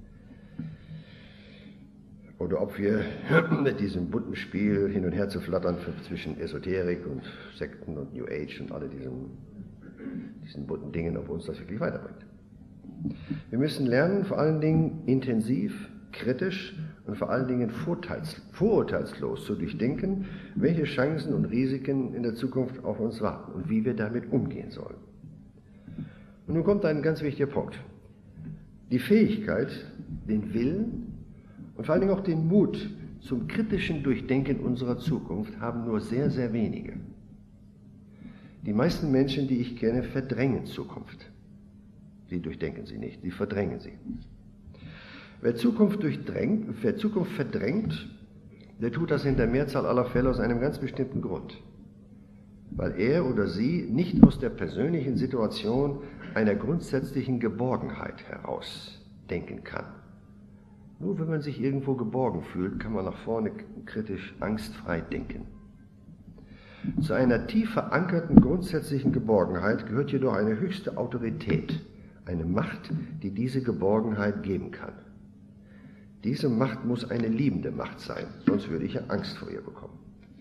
Oder ob wir mit diesem bunten Spiel hin und her zu flattern zwischen Esoterik und Sekten und New Age und alle diesen bunten Dingen, ob uns das wirklich weiterbringt. Wir müssen lernen, vor allen Dingen intensiv, kritisch und vor allen Dingen vorurteilslos zu durchdenken, welche Chancen und Risiken in der Zukunft auf uns warten und wie wir damit umgehen sollen. Und nun kommt ein ganz wichtiger Punkt. Die Fähigkeit, den Willen und vor allen Dingen auch den Mut zum kritischen Durchdenken unserer Zukunft haben nur sehr, sehr wenige. Die meisten Menschen, die ich kenne, verdrängen Zukunft. Sie durchdenken sie nicht, sie verdrängen sie. Wer Zukunft verdrängt, der tut das in der Mehrzahl aller Fälle aus einem ganz bestimmten Grund. Weil er oder sie nicht aus der persönlichen Situation einer grundsätzlichen Geborgenheit heraus denken kann. Nur wenn man sich irgendwo geborgen fühlt, kann man nach vorne kritisch angstfrei denken. Zu einer tief verankerten grundsätzlichen Geborgenheit gehört jedoch eine höchste Autorität, eine Macht, die diese Geborgenheit geben kann. Diese Macht muss eine liebende Macht sein, sonst würde ich ja Angst vor ihr bekommen.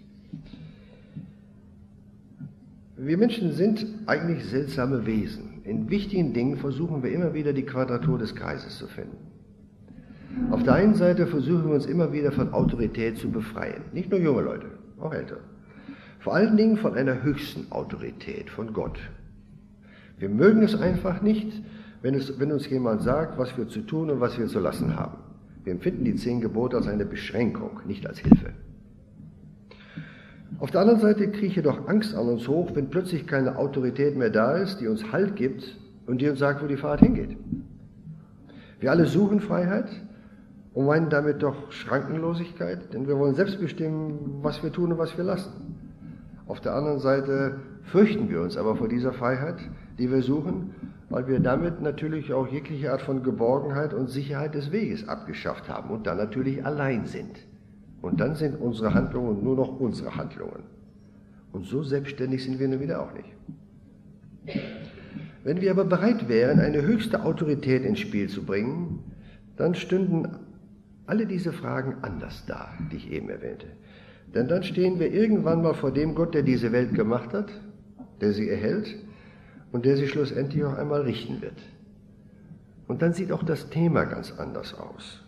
Wir Menschen sind eigentlich seltsame Wesen. In wichtigen Dingen versuchen wir immer wieder die Quadratur des Kreises zu finden. Auf der einen Seite versuchen wir uns immer wieder von Autorität zu befreien. Nicht nur junge Leute, auch ältere. Vor allen Dingen von einer höchsten Autorität, von Gott. Wir mögen es einfach nicht, wenn uns jemand sagt, was wir zu tun und was wir zu lassen haben. Wir empfinden die 10 Gebote als eine Beschränkung, nicht als Hilfe. Auf der anderen Seite kriege ich doch Angst an uns hoch, wenn plötzlich keine Autorität mehr da ist, die uns Halt gibt und die uns sagt, wo die Fahrt hingeht. Wir alle suchen Freiheit und meinen damit doch Schrankenlosigkeit, denn wir wollen selbst bestimmen, was wir tun und was wir lassen. Auf der anderen Seite fürchten wir uns aber vor dieser Freiheit, die wir suchen, weil wir damit natürlich auch jegliche Art von Geborgenheit und Sicherheit des Weges abgeschafft haben und dann natürlich allein sind. Und dann sind unsere Handlungen nur noch unsere Handlungen. Und so selbstständig sind wir nun wieder auch nicht. Wenn wir aber bereit wären, eine höchste Autorität ins Spiel zu bringen, dann stünden alle diese Fragen anders da, die ich eben erwähnte. Denn dann stehen wir irgendwann mal vor dem Gott, der diese Welt gemacht hat, der sie erhält und der sie schlussendlich auch einmal richten wird. Und dann sieht auch das Thema ganz anders aus.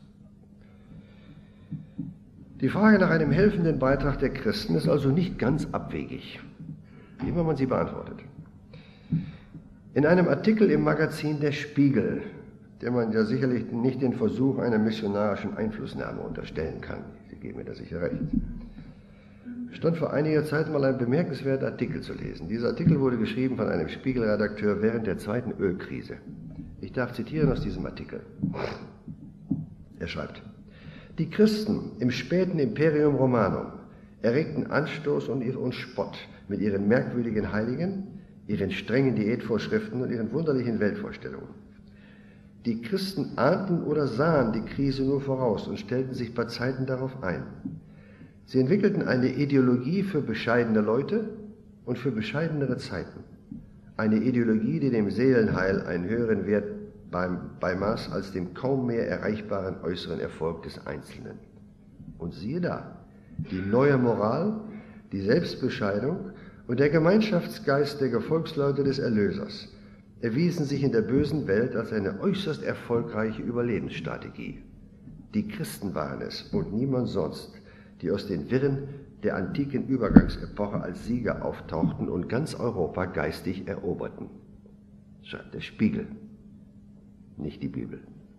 Die Frage nach einem helfenden Beitrag der Christen ist also nicht ganz abwegig, wie immer man sie beantwortet. In einem Artikel im Magazin Der Spiegel, dem man ja sicherlich nicht den Versuch einer missionarischen Einflussnahme unterstellen kann, Sie geben mir da sicher recht, stand vor einiger Zeit mal ein bemerkenswerter Artikel zu lesen. Dieser Artikel wurde geschrieben von einem Spiegelredakteur während der zweiten Ölkrise. Ich darf zitieren aus diesem Artikel. Er schreibt: Die Christen im späten Imperium Romanum erregten Anstoß und Spott mit ihren merkwürdigen Heiligen, ihren strengen Diätvorschriften und ihren wunderlichen Weltvorstellungen. Die Christen ahnten oder sahen die Krise nur voraus und stellten sich bei Zeiten darauf ein. Sie entwickelten eine Ideologie für bescheidene Leute und für bescheidenere Zeiten. Eine Ideologie, die dem Seelenheil einen höheren Wert beimaß als dem kaum mehr erreichbaren äußeren Erfolg des Einzelnen. Und siehe da, die neue Moral, die Selbstbescheidung und der Gemeinschaftsgeist der Gefolgsleute des Erlösers erwiesen sich in der bösen Welt als eine äußerst erfolgreiche Überlebensstrategie. Die Christen waren es und niemand sonst, die aus den Wirren der antiken Übergangsepoche als Sieger auftauchten und ganz Europa geistig eroberten. Schreibt der Spiegel, nicht die Bibel.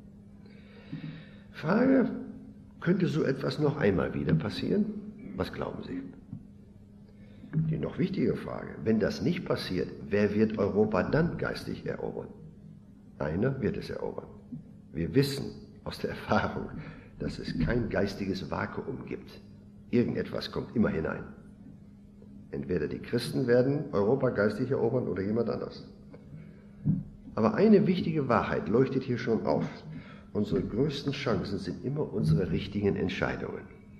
Frage, könnte so etwas noch einmal wieder passieren? Was glauben Sie? Die noch wichtige Frage, wenn das nicht passiert, wer wird Europa dann geistig erobern? Einer wird es erobern. Wir wissen aus der Erfahrung, dass es kein geistiges Vakuum gibt. Irgendetwas kommt immer hinein. Entweder die Christen werden Europa geistig erobern oder jemand anders. Aber eine wichtige Wahrheit leuchtet hier schon auf. Unsere größten Chancen sind immer unsere richtigen Entscheidungen.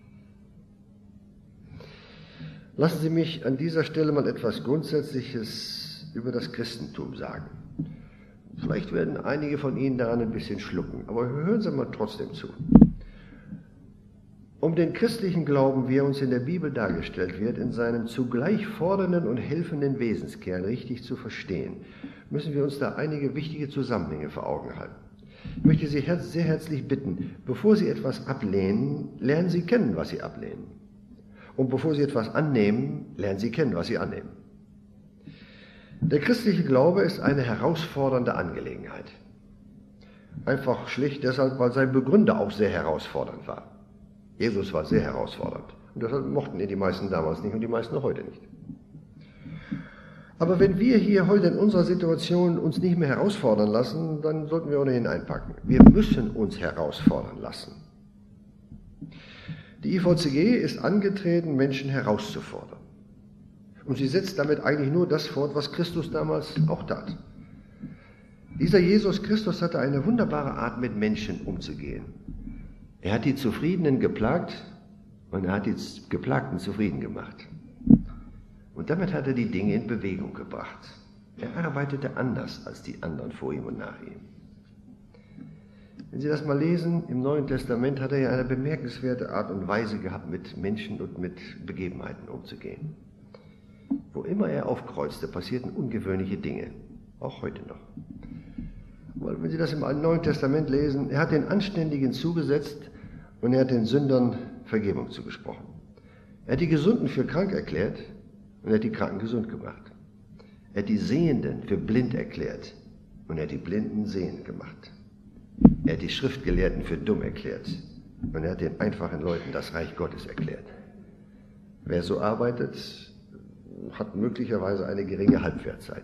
Lassen Sie mich an dieser Stelle mal etwas Grundsätzliches über das Christentum sagen. Vielleicht werden einige von Ihnen daran ein bisschen schlucken, aber hören Sie mal trotzdem zu. Um den christlichen Glauben, wie er uns in der Bibel dargestellt wird, in seinem zugleich fordernden und helfenden Wesenskern richtig zu verstehen, müssen wir uns da einige wichtige Zusammenhänge vor Augen halten. Ich möchte Sie sehr herzlich bitten, bevor Sie etwas ablehnen, lernen Sie kennen, was Sie ablehnen. Und bevor Sie etwas annehmen, lernen Sie kennen, was Sie annehmen. Der christliche Glaube ist eine herausfordernde Angelegenheit. Einfach schlicht deshalb, weil sein Begründer auch sehr herausfordernd war. Jesus war sehr herausfordernd. Und deshalb mochten ihn die meisten damals nicht und die meisten heute nicht. Aber wenn wir hier heute in unserer Situation uns nicht mehr herausfordern lassen, dann sollten wir ohnehin einpacken. Wir müssen uns herausfordern lassen. Die IVCG ist angetreten, Menschen herauszufordern. Und sie setzt damit eigentlich nur das fort, was Christus damals auch tat. Dieser Jesus Christus hatte eine wunderbare Art, mit Menschen umzugehen. Er hat die Zufriedenen geplagt und er hat die Geplagten zufrieden gemacht. Und damit hat er die Dinge in Bewegung gebracht. Er arbeitete anders als die anderen vor ihm und nach ihm. Wenn Sie das mal lesen, im Neuen Testament hat er ja eine bemerkenswerte Art und Weise gehabt, mit Menschen und mit Begebenheiten umzugehen. Wo immer er aufkreuzte, passierten ungewöhnliche Dinge, auch heute noch. Weil wenn Sie das im Neuen Testament lesen, er hat den Anständigen zugesetzt und er hat den Sündern Vergebung zugesprochen. Er hat die Gesunden für krank erklärt und er hat die Kranken gesund gemacht. Er hat die Sehenden für blind erklärt und er hat die Blinden sehend gemacht. Er hat die Schriftgelehrten für dumm erklärt und er hat den einfachen Leuten das Reich Gottes erklärt. Wer so arbeitet, hat möglicherweise eine geringe Halbwertzeit.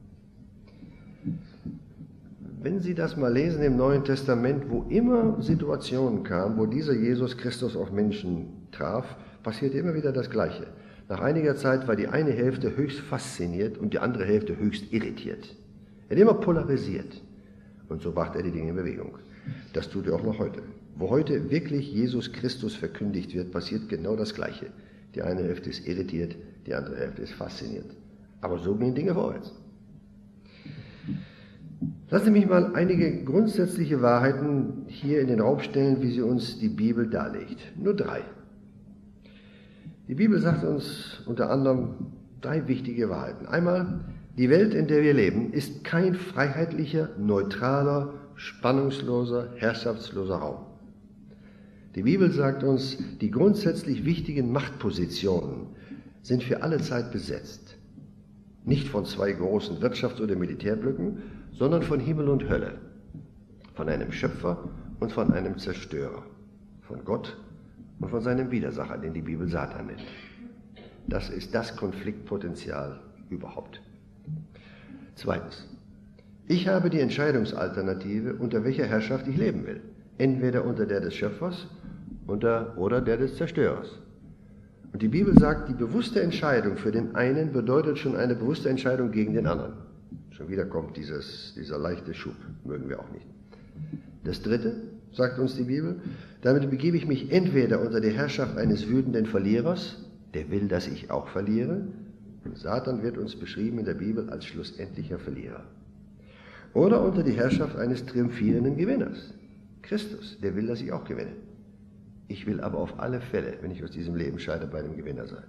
Wenn Sie das mal lesen im Neuen Testament, wo immer Situationen kamen, wo dieser Jesus Christus auf Menschen traf, passierte immer wieder das Gleiche. Nach einiger Zeit war die eine Hälfte höchst fasziniert und die andere Hälfte höchst irritiert. Er hat immer polarisiert. Und so brachte er die Dinge in Bewegung. Das tut er auch noch heute. Wo heute wirklich Jesus Christus verkündigt wird, passiert genau das Gleiche. Die eine Hälfte ist irritiert, die andere Hälfte ist fasziniert. Aber so gehen Dinge vorwärts. Lassen Sie mich mal einige grundsätzliche Wahrheiten hier in den Raum stellen, wie sie uns die Bibel darlegt. Nur 3. Die Bibel sagt uns unter anderem 3 wichtige Wahrheiten. Einmal, die Welt, in der wir leben, ist kein freiheitlicher, neutraler, spannungsloser, herrschaftsloser Raum. Die Bibel sagt uns, die grundsätzlich wichtigen Machtpositionen sind für alle Zeit besetzt. Nicht von zwei großen Wirtschafts- oder Militärblöcken, sondern von Himmel und Hölle, von einem Schöpfer und von einem Zerstörer, von Gott und von seinem Widersacher, den die Bibel Satan nennt. Das ist das Konfliktpotenzial überhaupt. Zweitens, ich habe die Entscheidungsalternative, unter welcher Herrschaft ich leben will. Entweder unter der des Schöpfers oder der des Zerstörers. Und die Bibel sagt, die bewusste Entscheidung für den einen bedeutet schon eine bewusste Entscheidung gegen den anderen. Schon wieder kommt dieser leichte Schub, mögen wir auch nicht. Das Dritte, sagt uns die Bibel, damit begebe ich mich entweder unter die Herrschaft eines wütenden Verlierers, der will, dass ich auch verliere, und Satan wird uns beschrieben in der Bibel als schlussendlicher Verlierer, oder unter die Herrschaft eines triumphierenden Gewinners, Christus, der will, dass ich auch gewinne. Ich will aber auf alle Fälle, wenn ich aus diesem Leben scheide, bei dem Gewinner sein.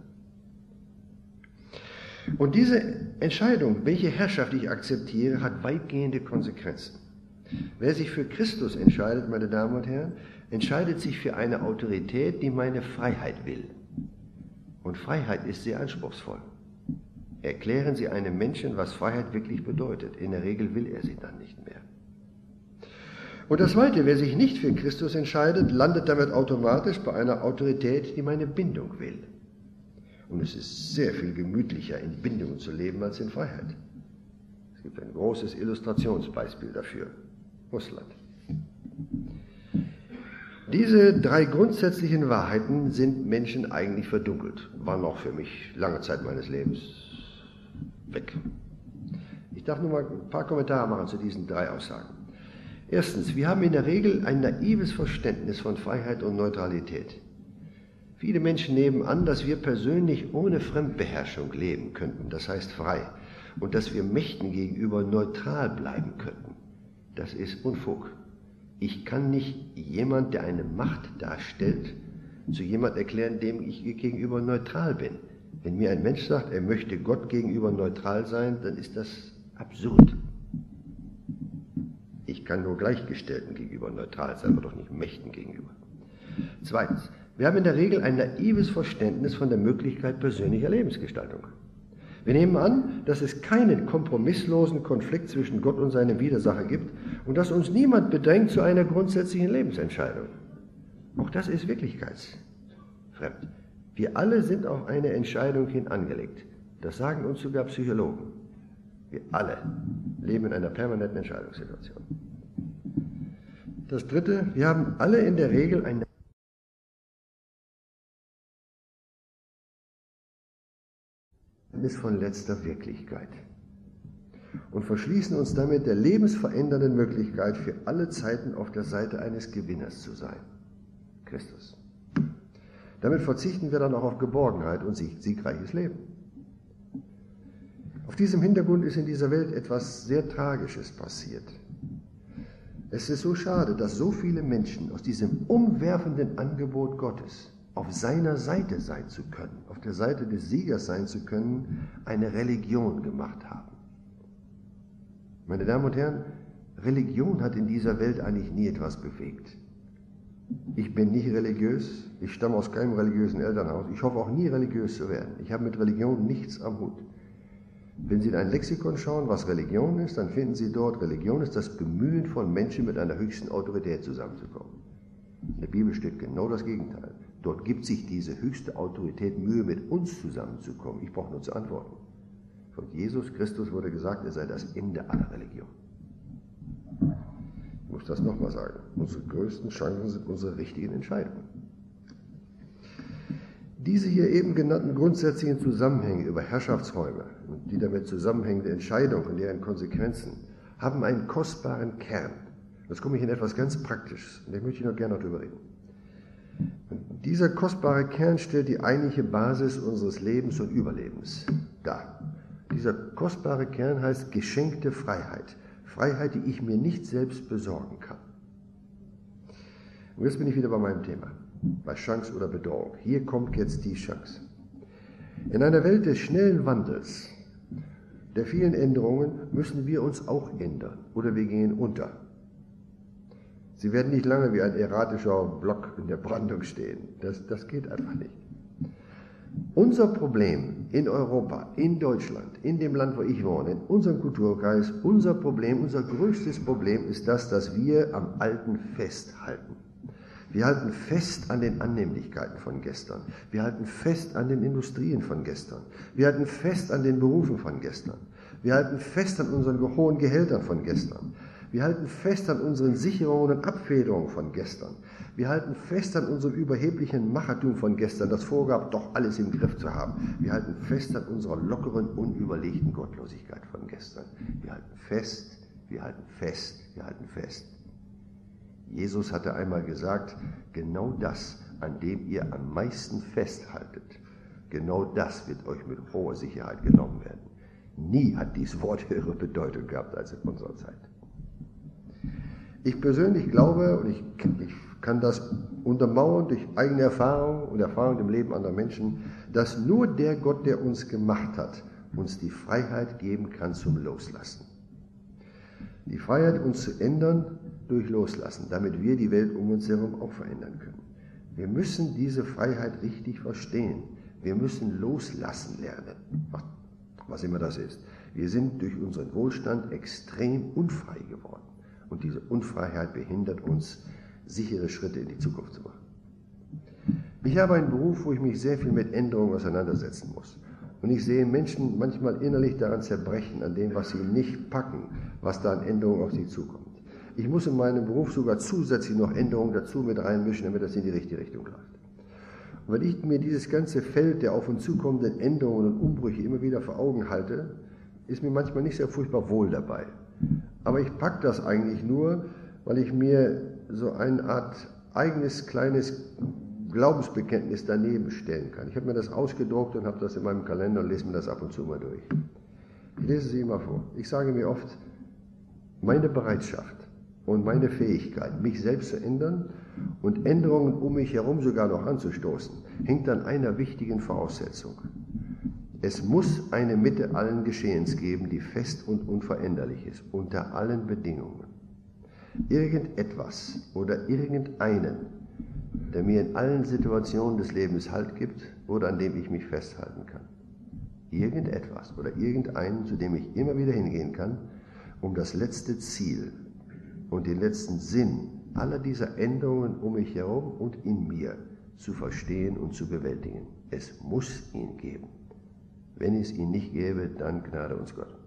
Und diese Entscheidung, welche Herrschaft ich akzeptiere, hat weitgehende Konsequenzen. Wer sich für Christus entscheidet, meine Damen und Herren, entscheidet sich für eine Autorität, die meine Freiheit will. Und Freiheit ist sehr anspruchsvoll. Erklären Sie einem Menschen, was Freiheit wirklich bedeutet. In der Regel will er sie dann nicht mehr. Und das Zweite, wer sich nicht für Christus entscheidet, landet damit automatisch bei einer Autorität, die meine Bindung will. Und es ist sehr viel gemütlicher, in Bindungen zu leben, als in Freiheit. Es gibt ein großes Illustrationsbeispiel dafür. Russland. Diese drei grundsätzlichen Wahrheiten sind Menschen eigentlich verdunkelt, waren auch für mich lange Zeit meines Lebens weg. Ich darf nur mal ein paar Kommentare machen zu diesen drei Aussagen. Erstens, wir haben in der Regel ein naives Verständnis von Freiheit und Neutralität. Viele Menschen nehmen an, dass wir persönlich ohne Fremdbeherrschung leben könnten, das heißt frei, und dass wir Mächten gegenüber neutral bleiben könnten. Das ist Unfug. Ich kann nicht jemand, der eine Macht darstellt, zu jemand erklären, dem ich gegenüber neutral bin. Wenn mir ein Mensch sagt, er möchte Gott gegenüber neutral sein, dann ist das absurd. Ich kann nur Gleichgestellten gegenüber neutral sein, aber doch nicht Mächten gegenüber. Zweitens, wir haben in der Regel ein naives Verständnis von der Möglichkeit persönlicher Lebensgestaltung. Wir nehmen an, dass es keinen kompromisslosen Konflikt zwischen Gott und seinem Widersacher gibt und dass uns niemand bedrängt zu einer grundsätzlichen Lebensentscheidung. Auch das ist wirklichkeitsfremd. Wir alle sind auf eine Entscheidung hin angelegt. Das sagen uns sogar Psychologen. Wir alle leben in einer permanenten Entscheidungssituation. Das Dritte, wir haben alle in der Regel ein Verständnis von letzter Wirklichkeit und verschließen uns damit der lebensverändernden Möglichkeit, für alle Zeiten auf der Seite eines Gewinners zu sein, Christus. Damit verzichten wir dann auch auf Geborgenheit und siegreiches Leben. Auf diesem Hintergrund ist in dieser Welt etwas sehr Tragisches passiert. Es ist so schade, dass so viele Menschen aus diesem umwerfenden Angebot Gottes, auf seiner Seite sein zu können, auf der Seite des Siegers sein zu können, eine Religion gemacht haben. Meine Damen und Herren, Religion hat in dieser Welt eigentlich nie etwas bewegt. Ich bin nicht religiös, ich stamme aus keinem religiösen Elternhaus, ich hoffe auch nie religiös zu werden. Ich habe mit Religion nichts am Hut. Wenn Sie in ein Lexikon schauen, was Religion ist, dann finden Sie dort, Religion ist das Bemühen von Menschen mit einer höchsten Autorität zusammenzukommen. In der Bibel steht genau das Gegenteil. Dort gibt sich diese höchste Autorität Mühe, mit uns zusammenzukommen. Ich brauche nur zu antworten. Von Jesus Christus wurde gesagt, er sei das Ende aller Religion. Ich muss das nochmal sagen. Unsere größten Chancen sind unsere richtigen Entscheidungen. Diese hier eben genannten grundsätzlichen Zusammenhänge über Herrschaftsräume und die damit zusammenhängende Entscheidung und deren Konsequenzen haben einen kostbaren Kern. Jetzt komme ich in etwas ganz Praktisches und da möchte ich noch gerne darüber reden. Und dieser kostbare Kern stellt die eigentliche Basis unseres Lebens und Überlebens dar. Dieser kostbare Kern heißt geschenkte Freiheit. Freiheit, die ich mir nicht selbst besorgen kann. Und jetzt bin ich wieder bei meinem Thema, bei Chance oder Bedrohung. Hier kommt jetzt die Chance. In einer Welt des schnellen Wandels, der vielen Änderungen, müssen wir uns auch ändern oder wir gehen unter. Sie werden nicht lange wie ein erratischer Block in der Brandung stehen. Das geht einfach nicht. Unser Problem in Europa, in Deutschland, in dem Land, wo ich wohne, in unserem Kulturkreis, unser Problem, unser größtes Problem ist das, dass wir am Alten festhalten. Wir halten fest an den Annehmlichkeiten von gestern. Wir halten fest an den Industrien von gestern. Wir halten fest an den Berufen von gestern. Wir halten fest an unseren hohen Gehältern von gestern. Wir halten fest an unseren Sicherungen und Abfederungen von gestern. Wir halten fest an unserem überheblichen Machertum von gestern, das vorgab, doch alles im Griff zu haben. Wir halten fest an unserer lockeren, unüberlegten Gottlosigkeit von gestern. Wir halten fest, wir halten fest, wir halten fest. Jesus hatte einmal gesagt, genau das, an dem ihr am meisten festhaltet, genau das wird euch mit hoher Sicherheit genommen werden. Nie hat dieses Wort höhere Bedeutung gehabt als in unserer Zeit. Ich persönlich glaube, und ich kann das untermauern durch eigene Erfahrung und Erfahrung im Leben anderer Menschen, dass nur der Gott, der uns gemacht hat, uns die Freiheit geben kann zum Loslassen. Die Freiheit, uns zu ändern durch Loslassen, damit wir die Welt um uns herum auch verändern können. Wir müssen diese Freiheit richtig verstehen. Wir müssen loslassen lernen, was immer das ist. Wir sind durch unseren Wohlstand extrem unfrei geworden. Und diese Unfreiheit behindert uns, sichere Schritte in die Zukunft zu machen. Ich habe einen Beruf, wo ich mich sehr viel mit Änderungen auseinandersetzen muss. Und ich sehe Menschen manchmal innerlich daran zerbrechen, an dem, was sie nicht packen, was da an Änderungen auf sie zukommt. Ich muss in meinem Beruf sogar zusätzlich noch Änderungen dazu mit reinmischen, damit das in die richtige Richtung greift. Und wenn ich mir dieses ganze Feld der auf uns zukommenden Änderungen und Umbrüche immer wieder vor Augen halte, ist mir manchmal nicht sehr furchtbar wohl dabei. Aber ich packe das eigentlich nur, weil ich mir so eine Art eigenes kleines Glaubensbekenntnis daneben stellen kann. Ich habe mir das ausgedruckt und habe das in meinem Kalender und lese mir das ab und zu mal durch. Ich lese sie immer vor. Ich sage mir oft, meine Bereitschaft und meine Fähigkeit, mich selbst zu ändern und Änderungen um mich herum sogar noch anzustoßen, hängt an einer wichtigen Voraussetzung. Es muss eine Mitte allen Geschehens geben, die fest und unveränderlich ist, unter allen Bedingungen. Irgendetwas oder irgendeinen, der mir in allen Situationen des Lebens Halt gibt oder an dem ich mich festhalten kann. Irgendetwas oder irgendeinen, zu dem ich immer wieder hingehen kann, um das letzte Ziel und den letzten Sinn aller dieser Änderungen um mich herum und in mir zu verstehen und zu bewältigen. Es muss ihn geben. Wenn es ihn nicht gäbe, dann gnade uns Gott.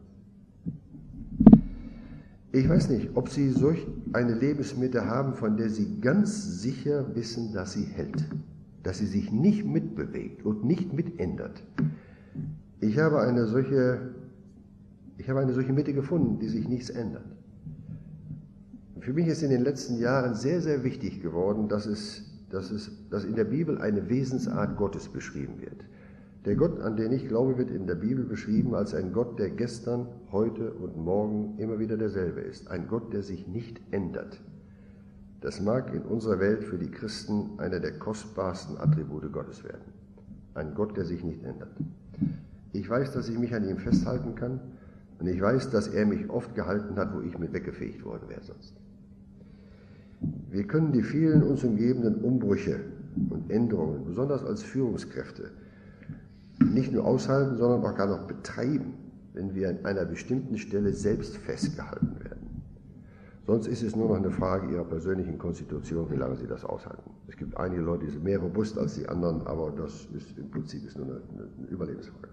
Ich weiß nicht, ob Sie solch eine Lebensmitte haben, von der Sie ganz sicher wissen, dass sie hält, dass sie sich nicht mitbewegt und nicht mitändert. Ich habe eine solche Mitte gefunden, die sich nichts ändert. Für mich ist in den letzten Jahren sehr, sehr wichtig geworden, dass in der Bibel eine Wesensart Gottes beschrieben wird. Der Gott, an den ich glaube, wird in der Bibel beschrieben als ein Gott, der gestern, heute und morgen immer wieder derselbe ist. Ein Gott, der sich nicht ändert. Das mag in unserer Welt für die Christen einer der kostbarsten Attribute Gottes werden. Ein Gott, der sich nicht ändert. Ich weiß, dass ich mich an ihm festhalten kann und ich weiß, dass er mich oft gehalten hat, wo ich mit weggefegt worden wäre sonst. Wir können die vielen uns umgebenden Umbrüche und Änderungen, besonders als Führungskräfte, nicht nur aushalten, sondern auch gar noch betreiben, wenn wir an einer bestimmten Stelle selbst festgehalten werden. Sonst ist es nur noch eine Frage ihrer persönlichen Konstitution, wie lange sie das aushalten. Es gibt einige Leute, die sind mehr robust als die anderen, aber das ist im Prinzip nur eine Überlebensfrage.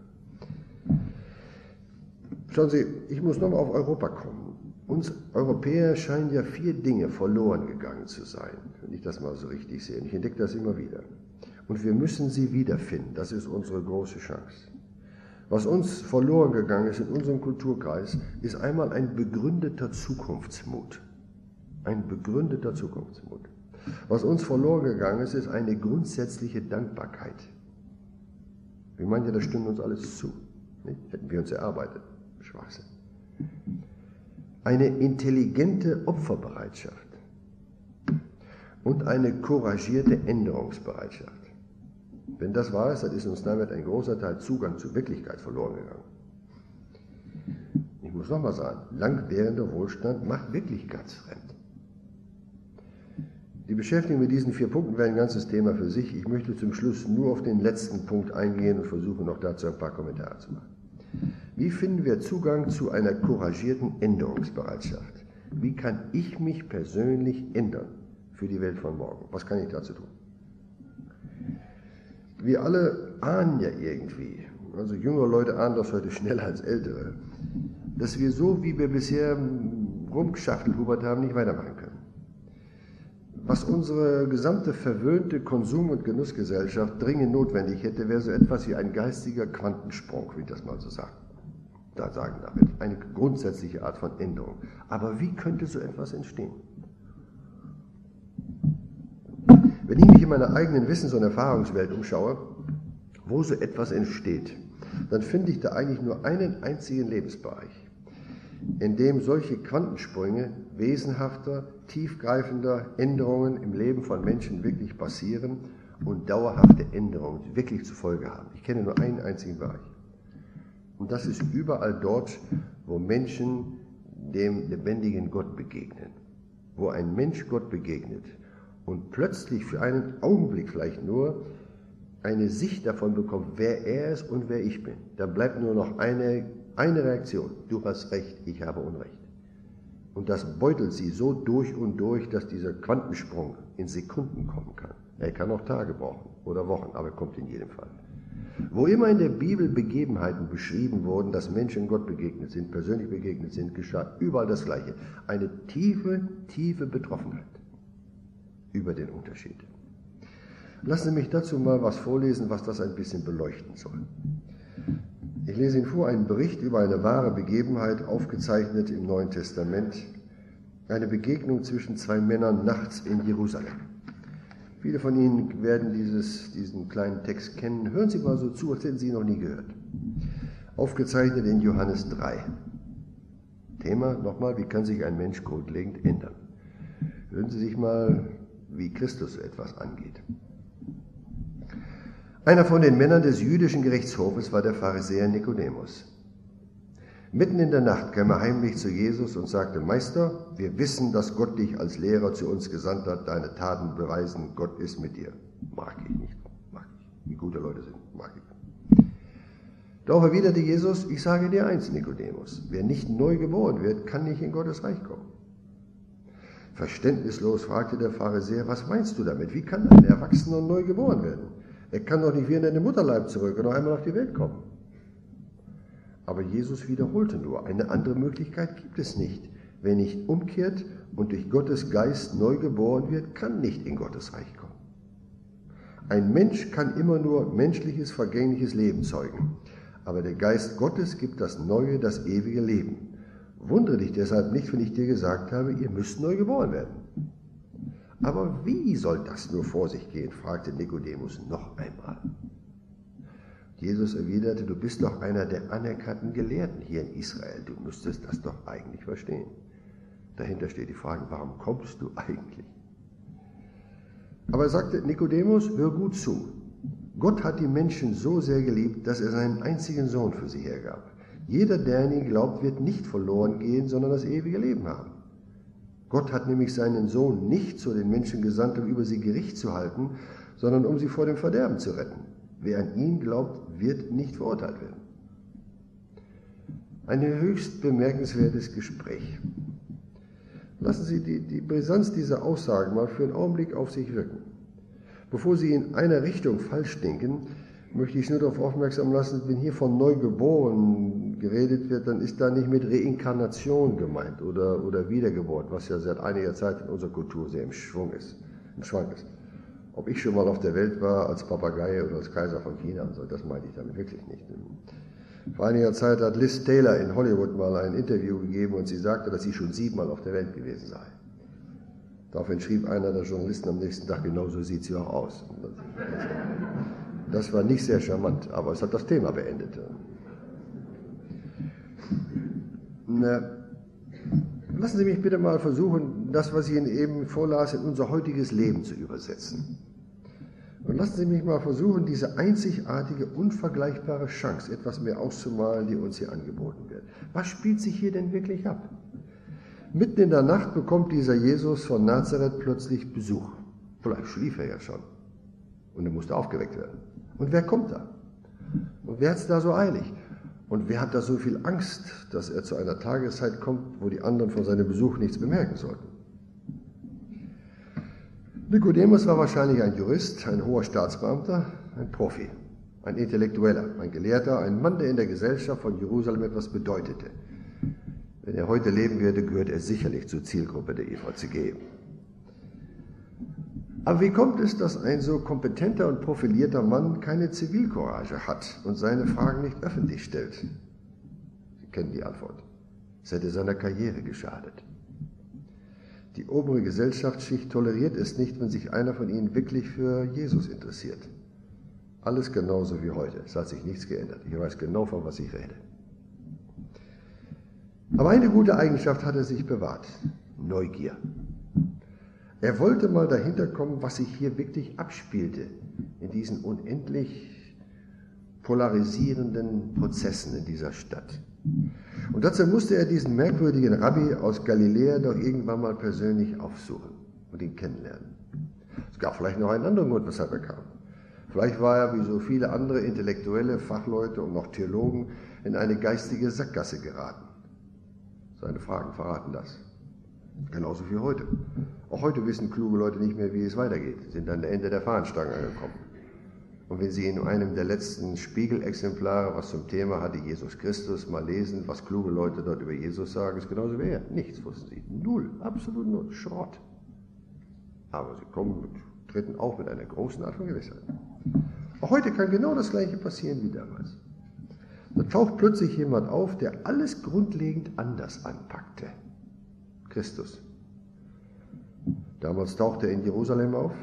Schauen Sie, ich muss nochmal auf Europa kommen. Uns Europäer scheinen ja 4 Dinge verloren gegangen zu sein, wenn ich das mal so richtig sehe. Ich entdecke das immer wieder. Und wir müssen sie wiederfinden. Das ist unsere große Chance. Was uns verloren gegangen ist in unserem Kulturkreis, ist einmal ein begründeter Zukunftsmut. Ein begründeter Zukunftsmut. Was uns verloren gegangen ist, ist eine grundsätzliche Dankbarkeit. Wir meinen ja, das stimmt uns alles zu. Nicht? Hätten wir uns erarbeitet. Schwachsinn. Eine intelligente Opferbereitschaft und eine couragierte Änderungsbereitschaft. Wenn das wahr ist, dann ist uns damit ein großer Teil Zugang zur Wirklichkeit verloren gegangen. Ich muss nochmal sagen, langwährender Wohlstand macht wirklichkeitsfremd. Die Beschäftigung mit diesen 4 Punkten wäre ein ganzes Thema für sich. Ich möchte zum Schluss nur auf den letzten Punkt eingehen und versuche noch dazu ein paar Kommentare zu machen. Wie finden wir Zugang zu einer couragierten Änderungsbereitschaft? Wie kann ich mich persönlich ändern für die Welt von morgen? Was kann ich dazu tun? Wir alle ahnen ja irgendwie, also jüngere Leute ahnen das heute schneller als ältere, dass wir so, wie wir bisher rumgeschachtelhubert haben, nicht weitermachen können. Was unsere gesamte verwöhnte Konsum- und Genussgesellschaft dringend notwendig hätte, wäre so etwas wie ein geistiger Quantensprung, wie ich das mal so sagen darf. Eine grundsätzliche Art von Änderung. Aber wie könnte so etwas entstehen? Wenn ich mich in meiner eigenen Wissens- und Erfahrungswelt umschaue, wo so etwas entsteht, dann finde ich da eigentlich nur einen einzigen Lebensbereich, in dem solche Quantensprünge wesenhafter, tiefgreifender Änderungen im Leben von Menschen wirklich passieren und dauerhafte Änderungen wirklich zur Folge haben. Ich kenne nur einen einzigen Bereich. Und das ist überall dort, wo Menschen dem lebendigen Gott begegnen. Wo ein Mensch Gott begegnet und plötzlich für einen Augenblick vielleicht nur eine Sicht davon bekommt, wer er ist und wer ich bin. Da bleibt nur noch eine Reaktion. Du hast recht, ich habe Unrecht. Und das beutelt sie so durch und durch, dass dieser Quantensprung in Sekunden kommen kann. Er kann auch Tage brauchen oder Wochen, aber er kommt in jedem Fall. Wo immer in der Bibel Begebenheiten beschrieben wurden, dass Menschen Gott begegnet sind, persönlich begegnet sind, geschah überall das Gleiche. Eine tiefe, tiefe Betroffenheit über den Unterschied. Lassen Sie mich dazu mal was vorlesen, was das ein bisschen beleuchten soll. Ich lese Ihnen vor einen Bericht über eine wahre Begebenheit, aufgezeichnet im Neuen Testament. Eine Begegnung zwischen 2 Männern nachts in Jerusalem. Viele von Ihnen werden diesen kleinen Text kennen. Hören Sie mal so zu, als hätten Sie ihn noch nie gehört. Aufgezeichnet in Johannes 3. Thema nochmal, wie kann sich ein Mensch grundlegend ändern? Hören Sie sich mal, wie Christus so etwas angeht. Einer von den Männern des jüdischen Gerichtshofes war der Pharisäer Nikodemus. Mitten in der Nacht kam er heimlich zu Jesus und sagte: Meister, wir wissen, dass Gott dich als Lehrer zu uns gesandt hat. Deine Taten beweisen, Gott ist mit dir. Mag ich nicht. Mag ich. Wie gute Leute sind, mag ich. Darauf erwiderte Jesus: Ich sage dir eins, Nikodemus, wer nicht neu geboren wird, kann nicht in Gottes Reich kommen. Verständnislos fragte der Pharisäer: Was meinst du damit? Wie kann ein Erwachsener neu geboren werden? Er kann doch nicht wieder in den Mutterleib zurück und noch einmal auf die Welt kommen. Aber Jesus wiederholte nur: Eine andere Möglichkeit gibt es nicht. Wer nicht umkehrt und durch Gottes Geist neu geboren wird, kann nicht in Gottes Reich kommen. Ein Mensch kann immer nur menschliches, vergängliches Leben zeugen. Aber der Geist Gottes gibt das neue, das ewige Leben. Wundere dich deshalb nicht, wenn ich dir gesagt habe, ihr müsst neu geboren werden. Aber wie soll das nur vor sich gehen? Fragte Nikodemus noch einmal. Jesus erwiderte: Du bist doch einer der anerkannten Gelehrten hier in Israel. Du müsstest das doch eigentlich verstehen. Dahinter steht die Frage: Warum kommst du eigentlich? Aber er sagte: Nikodemus, hör gut zu. Gott hat die Menschen so sehr geliebt, dass er seinen einzigen Sohn für sie hergab. Jeder, der an ihn glaubt, wird nicht verloren gehen, sondern das ewige Leben haben. Gott hat nämlich seinen Sohn nicht zu den Menschen gesandt, um über sie Gericht zu halten, sondern um sie vor dem Verderben zu retten. Wer an ihn glaubt, wird nicht verurteilt werden. Ein höchst bemerkenswertes Gespräch. Lassen Sie die Brisanz dieser Aussagen mal für einen Augenblick auf sich wirken. Bevor Sie in einer Richtung falsch denken, möchte ich nur darauf aufmerksam lassen, wenn hier von Neugeboren geredet wird, dann ist da nicht mit Reinkarnation gemeint oder Wiedergeburt, was ja seit einiger Zeit in unserer Kultur sehr im Schwang ist. Ob ich schon mal auf der Welt war als Papagei oder als Kaiser von China und so, das meine ich damit wirklich nicht. Vor einiger Zeit hat Liz Taylor in Hollywood mal ein Interview gegeben und sie sagte, dass sie schon 7-mal auf der Welt gewesen sei. Daraufhin schrieb einer der Journalisten am nächsten Tag: Genau so sieht sie auch aus. Das war nicht sehr charmant, aber es hat das Thema beendet. Lassen Sie mich bitte mal versuchen, das, was ich Ihnen eben vorlas, in unser heutiges Leben zu übersetzen. Und lassen Sie mich mal versuchen, diese einzigartige, unvergleichbare Chance etwas mehr auszumalen, die uns hier angeboten wird. Was spielt sich hier denn wirklich ab? Mitten in der Nacht bekommt dieser Jesus von Nazareth plötzlich Besuch. Vielleicht schlief er ja schon. Und er musste aufgeweckt werden. Und wer kommt da? Und wer hat es da so eilig? Und wer hat da so viel Angst, dass er zu einer Tageszeit kommt, wo die anderen von seinem Besuch nichts bemerken sollten? Nikodemus war wahrscheinlich ein Jurist, ein hoher Staatsbeamter, ein Profi, ein Intellektueller, ein Gelehrter, ein Mann, der in der Gesellschaft von Jerusalem etwas bedeutete. Wenn er heute leben würde, gehört er sicherlich zur Zielgruppe der EVCG. Aber wie kommt es, dass ein so kompetenter und profilierter Mann keine Zivilcourage hat und seine Fragen nicht öffentlich stellt? Sie kennen die Antwort. Es hätte seiner Karriere geschadet. Die obere Gesellschaftsschicht toleriert es nicht, wenn sich einer von ihnen wirklich für Jesus interessiert. Alles genauso wie heute. Es hat sich nichts geändert. Ich weiß genau, von was ich rede. Aber eine gute Eigenschaft hat er sich bewahrt. Neugier. Er wollte mal dahinter kommen, was sich hier wirklich abspielte, in diesen unendlich polarisierenden Prozessen in dieser Stadt. Und dazu musste er diesen merkwürdigen Rabbi aus Galiläa doch irgendwann mal persönlich aufsuchen und ihn kennenlernen. Es gab vielleicht noch einen anderen Grund, weshalb er kam. Vielleicht war er, wie so viele andere intellektuelle Fachleute und noch Theologen, in eine geistige Sackgasse geraten. Seine Fragen verraten das. Genauso wie heute. Auch heute wissen kluge Leute nicht mehr, wie es weitergeht, sind an der Ende der Fahnenstange angekommen. Und wenn Sie in einem der letzten Spiegelexemplare, was zum Thema hatte, Jesus Christus, mal lesen, was kluge Leute dort über Jesus sagen, ist genauso wie er. Nichts wussten sie. Null, absolut null, Schrott. Aber sie treten auch mit einer großen Art von Gewissheit. Auch heute kann genau das Gleiche passieren wie damals. Da taucht plötzlich jemand auf, der alles grundlegend anders anpackte. Christus. Damals tauchte er in Jerusalem auf.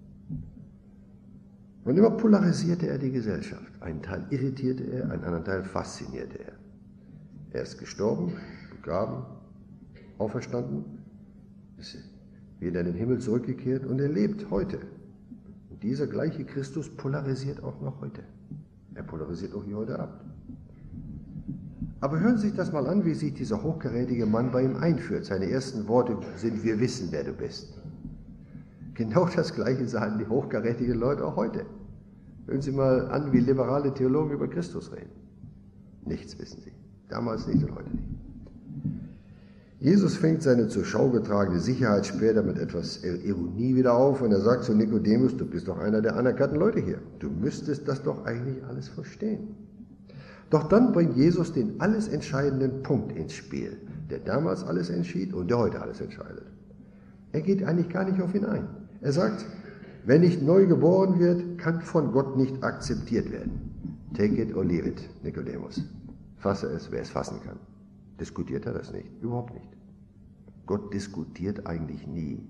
Und immer polarisierte er die Gesellschaft. Einen Teil irritierte er, einen anderen Teil faszinierte er. Er ist gestorben, begraben, auferstanden, ist wieder in den Himmel zurückgekehrt und er lebt heute. Und dieser gleiche Christus polarisiert auch noch heute. Er polarisiert auch hier heute Abend. Aber hören Sie sich das mal an, wie sich dieser hochkarätige Mann bei ihm einführt. Seine ersten Worte sind: Wir wissen, wer du bist. Genau das Gleiche sagen die hochkarätigen Leute auch heute. Hören Sie mal an, wie liberale Theologen über Christus reden. Nichts wissen sie. Damals nicht und heute nicht. Jesus fängt seine zur Schau getragene Sicherheit später mit etwas Ironie wieder auf und er sagt zu Nikodemus: Du bist doch einer der anerkannten Leute hier. Du müsstest das doch eigentlich alles verstehen. Doch dann bringt Jesus den alles entscheidenden Punkt ins Spiel, der damals alles entschied und der heute alles entscheidet. Er geht eigentlich gar nicht auf ihn ein. Er sagt, wer nicht neu geboren wird, kann von Gott nicht akzeptiert werden. Take it or leave it, Nikodemus. Fasse es, wer es fassen kann. Diskutiert er das nicht? Überhaupt nicht. Gott diskutiert eigentlich nie.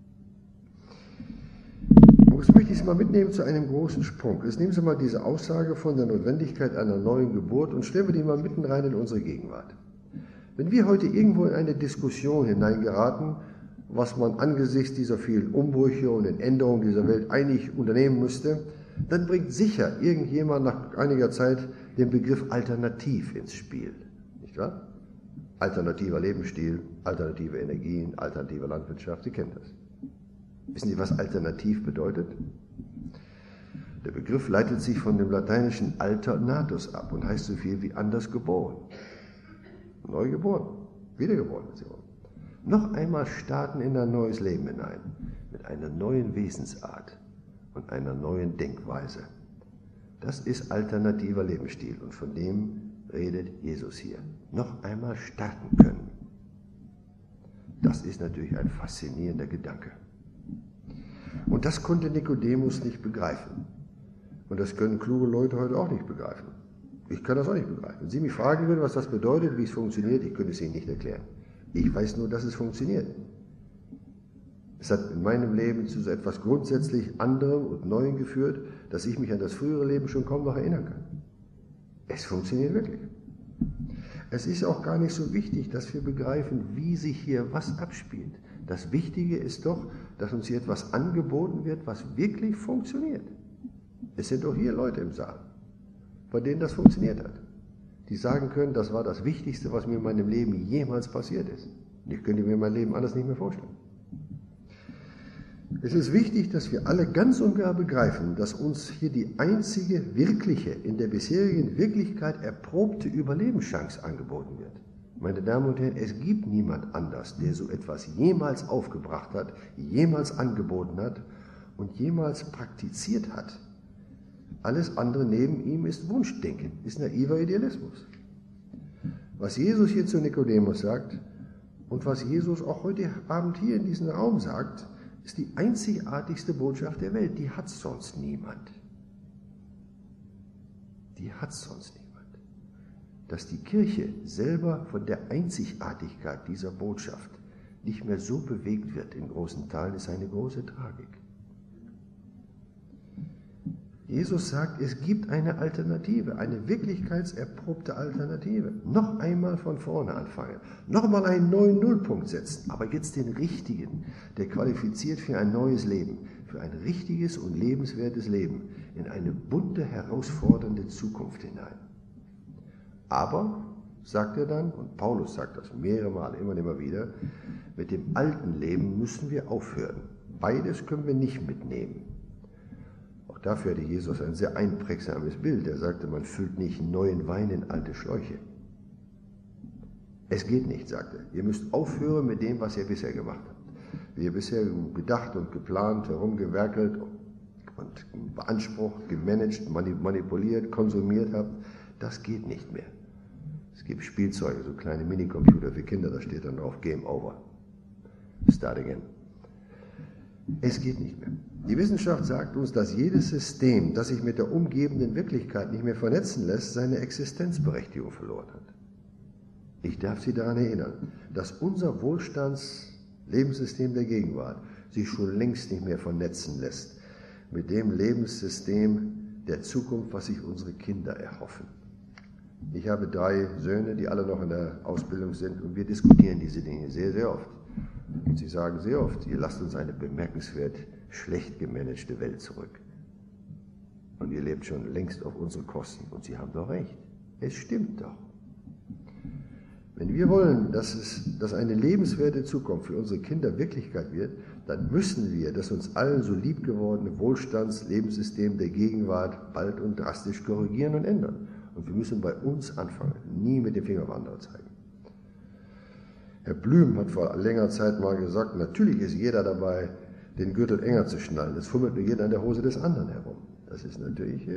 Und jetzt möchte ich Sie mal mitnehmen zu einem großen Sprung. Jetzt nehmen Sie mal diese Aussage von der Notwendigkeit einer neuen Geburt und stellen wir die mal mitten rein in unsere Gegenwart. Wenn wir heute irgendwo in eine Diskussion hineingeraten, was man angesichts dieser vielen Umbrüche und den Änderungen dieser Welt eigentlich unternehmen müsste, dann bringt sicher irgendjemand nach einiger Zeit den Begriff Alternativ ins Spiel. Nicht wahr? Alternativer Lebensstil, alternative Energien, alternative Landwirtschaft, Sie kennen das. Wissen Sie, was alternativ bedeutet? Der Begriff leitet sich von dem lateinischen alternatus ab und heißt so viel wie anders geboren. Neu geboren, wiedergeboren, wenn Sie wollen. Noch einmal starten in ein neues Leben hinein, mit einer neuen Wesensart und einer neuen Denkweise. Das ist alternativer Lebensstil und von dem redet Jesus hier. Noch einmal starten können. Das ist natürlich ein faszinierender Gedanke. Und das konnte Nikodemus nicht begreifen. Und das können kluge Leute heute auch nicht begreifen. Ich kann das auch nicht begreifen. Wenn Sie mich fragen würden, was das bedeutet, wie es funktioniert, ich könnte es Ihnen nicht erklären. Ich weiß nur, dass es funktioniert. Es hat in meinem Leben zu so etwas grundsätzlich anderem und Neuem geführt, dass ich mich an das frühere Leben schon kaum noch erinnern kann. Es funktioniert wirklich. Es ist auch gar nicht so wichtig, dass wir begreifen, wie sich hier was abspielt. Das Wichtige ist doch, dass uns hier etwas angeboten wird, was wirklich funktioniert. Es sind doch hier Leute im Saal, bei denen das funktioniert hat. Die sagen können, das war das Wichtigste, was mir in meinem Leben jemals passiert ist. Ich könnte mir mein Leben anders nicht mehr vorstellen. Es ist wichtig, dass wir alle ganz und gar begreifen, dass uns hier die einzige wirkliche, in der bisherigen Wirklichkeit erprobte Überlebenschance angeboten wird. Meine Damen und Herren, es gibt niemand anders, der so etwas jemals aufgebracht hat, jemals angeboten hat und jemals praktiziert hat. Alles andere neben ihm ist Wunschdenken, ist naiver Idealismus. Was Jesus hier zu Nikodemus sagt und was Jesus auch heute Abend hier in diesem Raum sagt, ist die einzigartigste Botschaft der Welt. Die hat sonst niemand. Die hat sonst niemand. Dass die Kirche selber von der Einzigartigkeit dieser Botschaft nicht mehr so bewegt wird in großen Teilen, ist eine große Tragik. Jesus sagt, es gibt eine Alternative, eine wirklichkeitserprobte Alternative. Noch einmal von vorne anfangen, nochmal einen neuen Nullpunkt setzen, aber jetzt den richtigen, der qualifiziert für ein neues Leben, für ein richtiges und lebenswertes Leben, in eine bunte, herausfordernde Zukunft hinein. Aber, sagt er dann, und Paulus sagt das mehrere Male immer und immer wieder, mit dem alten Leben müssen wir aufhören. Beides können wir nicht mitnehmen. Auch dafür hatte Jesus ein sehr einprägsames Bild. Er sagte, man füllt nicht neuen Wein in alte Schläuche. Es geht nicht, sagte er. Ihr müsst aufhören mit dem, was ihr bisher gemacht habt. Wie ihr bisher gedacht und geplant, herumgewerkelt und beansprucht, gemanagt, manipuliert, konsumiert habt, das geht nicht mehr. Es gibt Spielzeuge, so kleine Minicomputer für Kinder, da steht dann drauf Game Over. Start again. Es geht nicht mehr. Die Wissenschaft sagt uns, dass jedes System, das sich mit der umgebenden Wirklichkeit nicht mehr vernetzen lässt, seine Existenzberechtigung verloren hat. Ich darf Sie daran erinnern, dass unser Wohlstandslebenssystem der Gegenwart sich schon längst nicht mehr vernetzen lässt mit dem Lebenssystem der Zukunft, was sich unsere Kinder erhoffen. Ich habe 3 Söhne, die alle noch in der Ausbildung sind, und wir diskutieren diese Dinge sehr, sehr oft. Und sie sagen sehr oft, ihr lasst uns eine bemerkenswert schlecht gemanagte Welt zurück. Und ihr lebt schon längst auf unsere Kosten. Und sie haben doch recht. Es stimmt doch. Wenn wir wollen, dass eine lebenswerte Zukunft für unsere Kinder Wirklichkeit wird, dann müssen wir das uns allen so lieb gewordene Wohlstandslebenssystem der Gegenwart bald und drastisch korrigieren und ändern. Und wir müssen bei uns anfangen, nie mit dem Finger auf andere zeigen. Herr Blüm hat vor längerer Zeit mal gesagt, natürlich ist jeder dabei, den Gürtel enger zu schnallen. Es fummelt nur jeder an der Hose des anderen herum. Das ist natürlich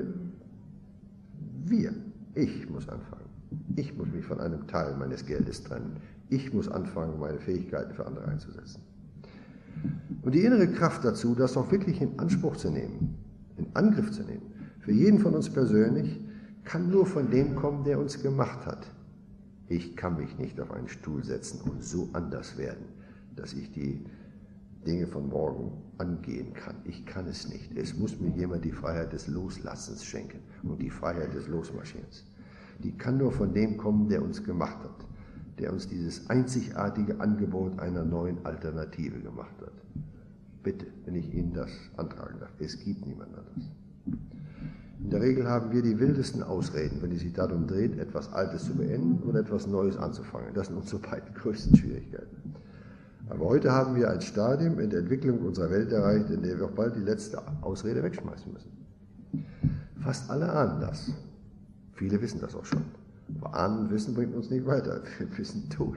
wir. Ich muss anfangen. Ich muss mich von einem Teil meines Geldes trennen. Ich muss anfangen, meine Fähigkeiten für andere einzusetzen. Und die innere Kraft dazu, das auch wirklich in Anspruch zu nehmen, in Angriff zu nehmen, für jeden von uns persönlich, kann nur von dem kommen, der uns gemacht hat. Ich kann mich nicht auf einen Stuhl setzen und so anders werden, dass ich die Dinge von morgen angehen kann. Ich kann es nicht. Es muss mir jemand die Freiheit des Loslassens schenken und die Freiheit des Losmarschierens. Die kann nur von dem kommen, der uns gemacht hat, der uns dieses einzigartige Angebot einer neuen Alternative gemacht hat. Bitte, wenn ich Ihnen das antragen darf, es gibt niemand anderes. In der Regel haben wir die wildesten Ausreden, wenn es sich darum dreht, etwas Altes zu beenden oder etwas Neues anzufangen. Das sind unsere beiden größten Schwierigkeiten. Aber heute haben wir ein Stadium in der Entwicklung unserer Welt erreicht, in der wir auch bald die letzte Ausrede wegschmeißen müssen. Fast alle ahnen das. Viele wissen das auch schon. Aber ahnen und wissen bringt uns nicht weiter. Wir müssen tun.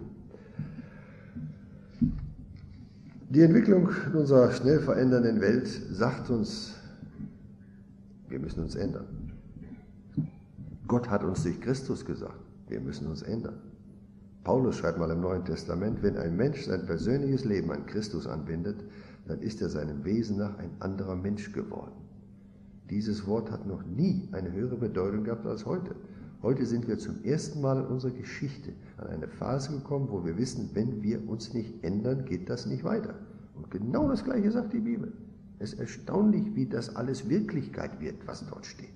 Die Entwicklung in unserer schnell verändernden Welt sagt uns, wir müssen uns ändern. Gott hat uns durch Christus gesagt, wir müssen uns ändern. Paulus schreibt mal im Neuen Testament, wenn ein Mensch sein persönliches Leben an Christus anbindet, dann ist er seinem Wesen nach ein anderer Mensch geworden. Dieses Wort hat noch nie eine höhere Bedeutung gehabt als heute. Heute sind wir zum ersten Mal in unserer Geschichte an eine Phase gekommen, wo wir wissen, wenn wir uns nicht ändern, geht das nicht weiter. Und genau das Gleiche sagt die Bibel. Es ist erstaunlich, wie das alles Wirklichkeit wird, was dort steht.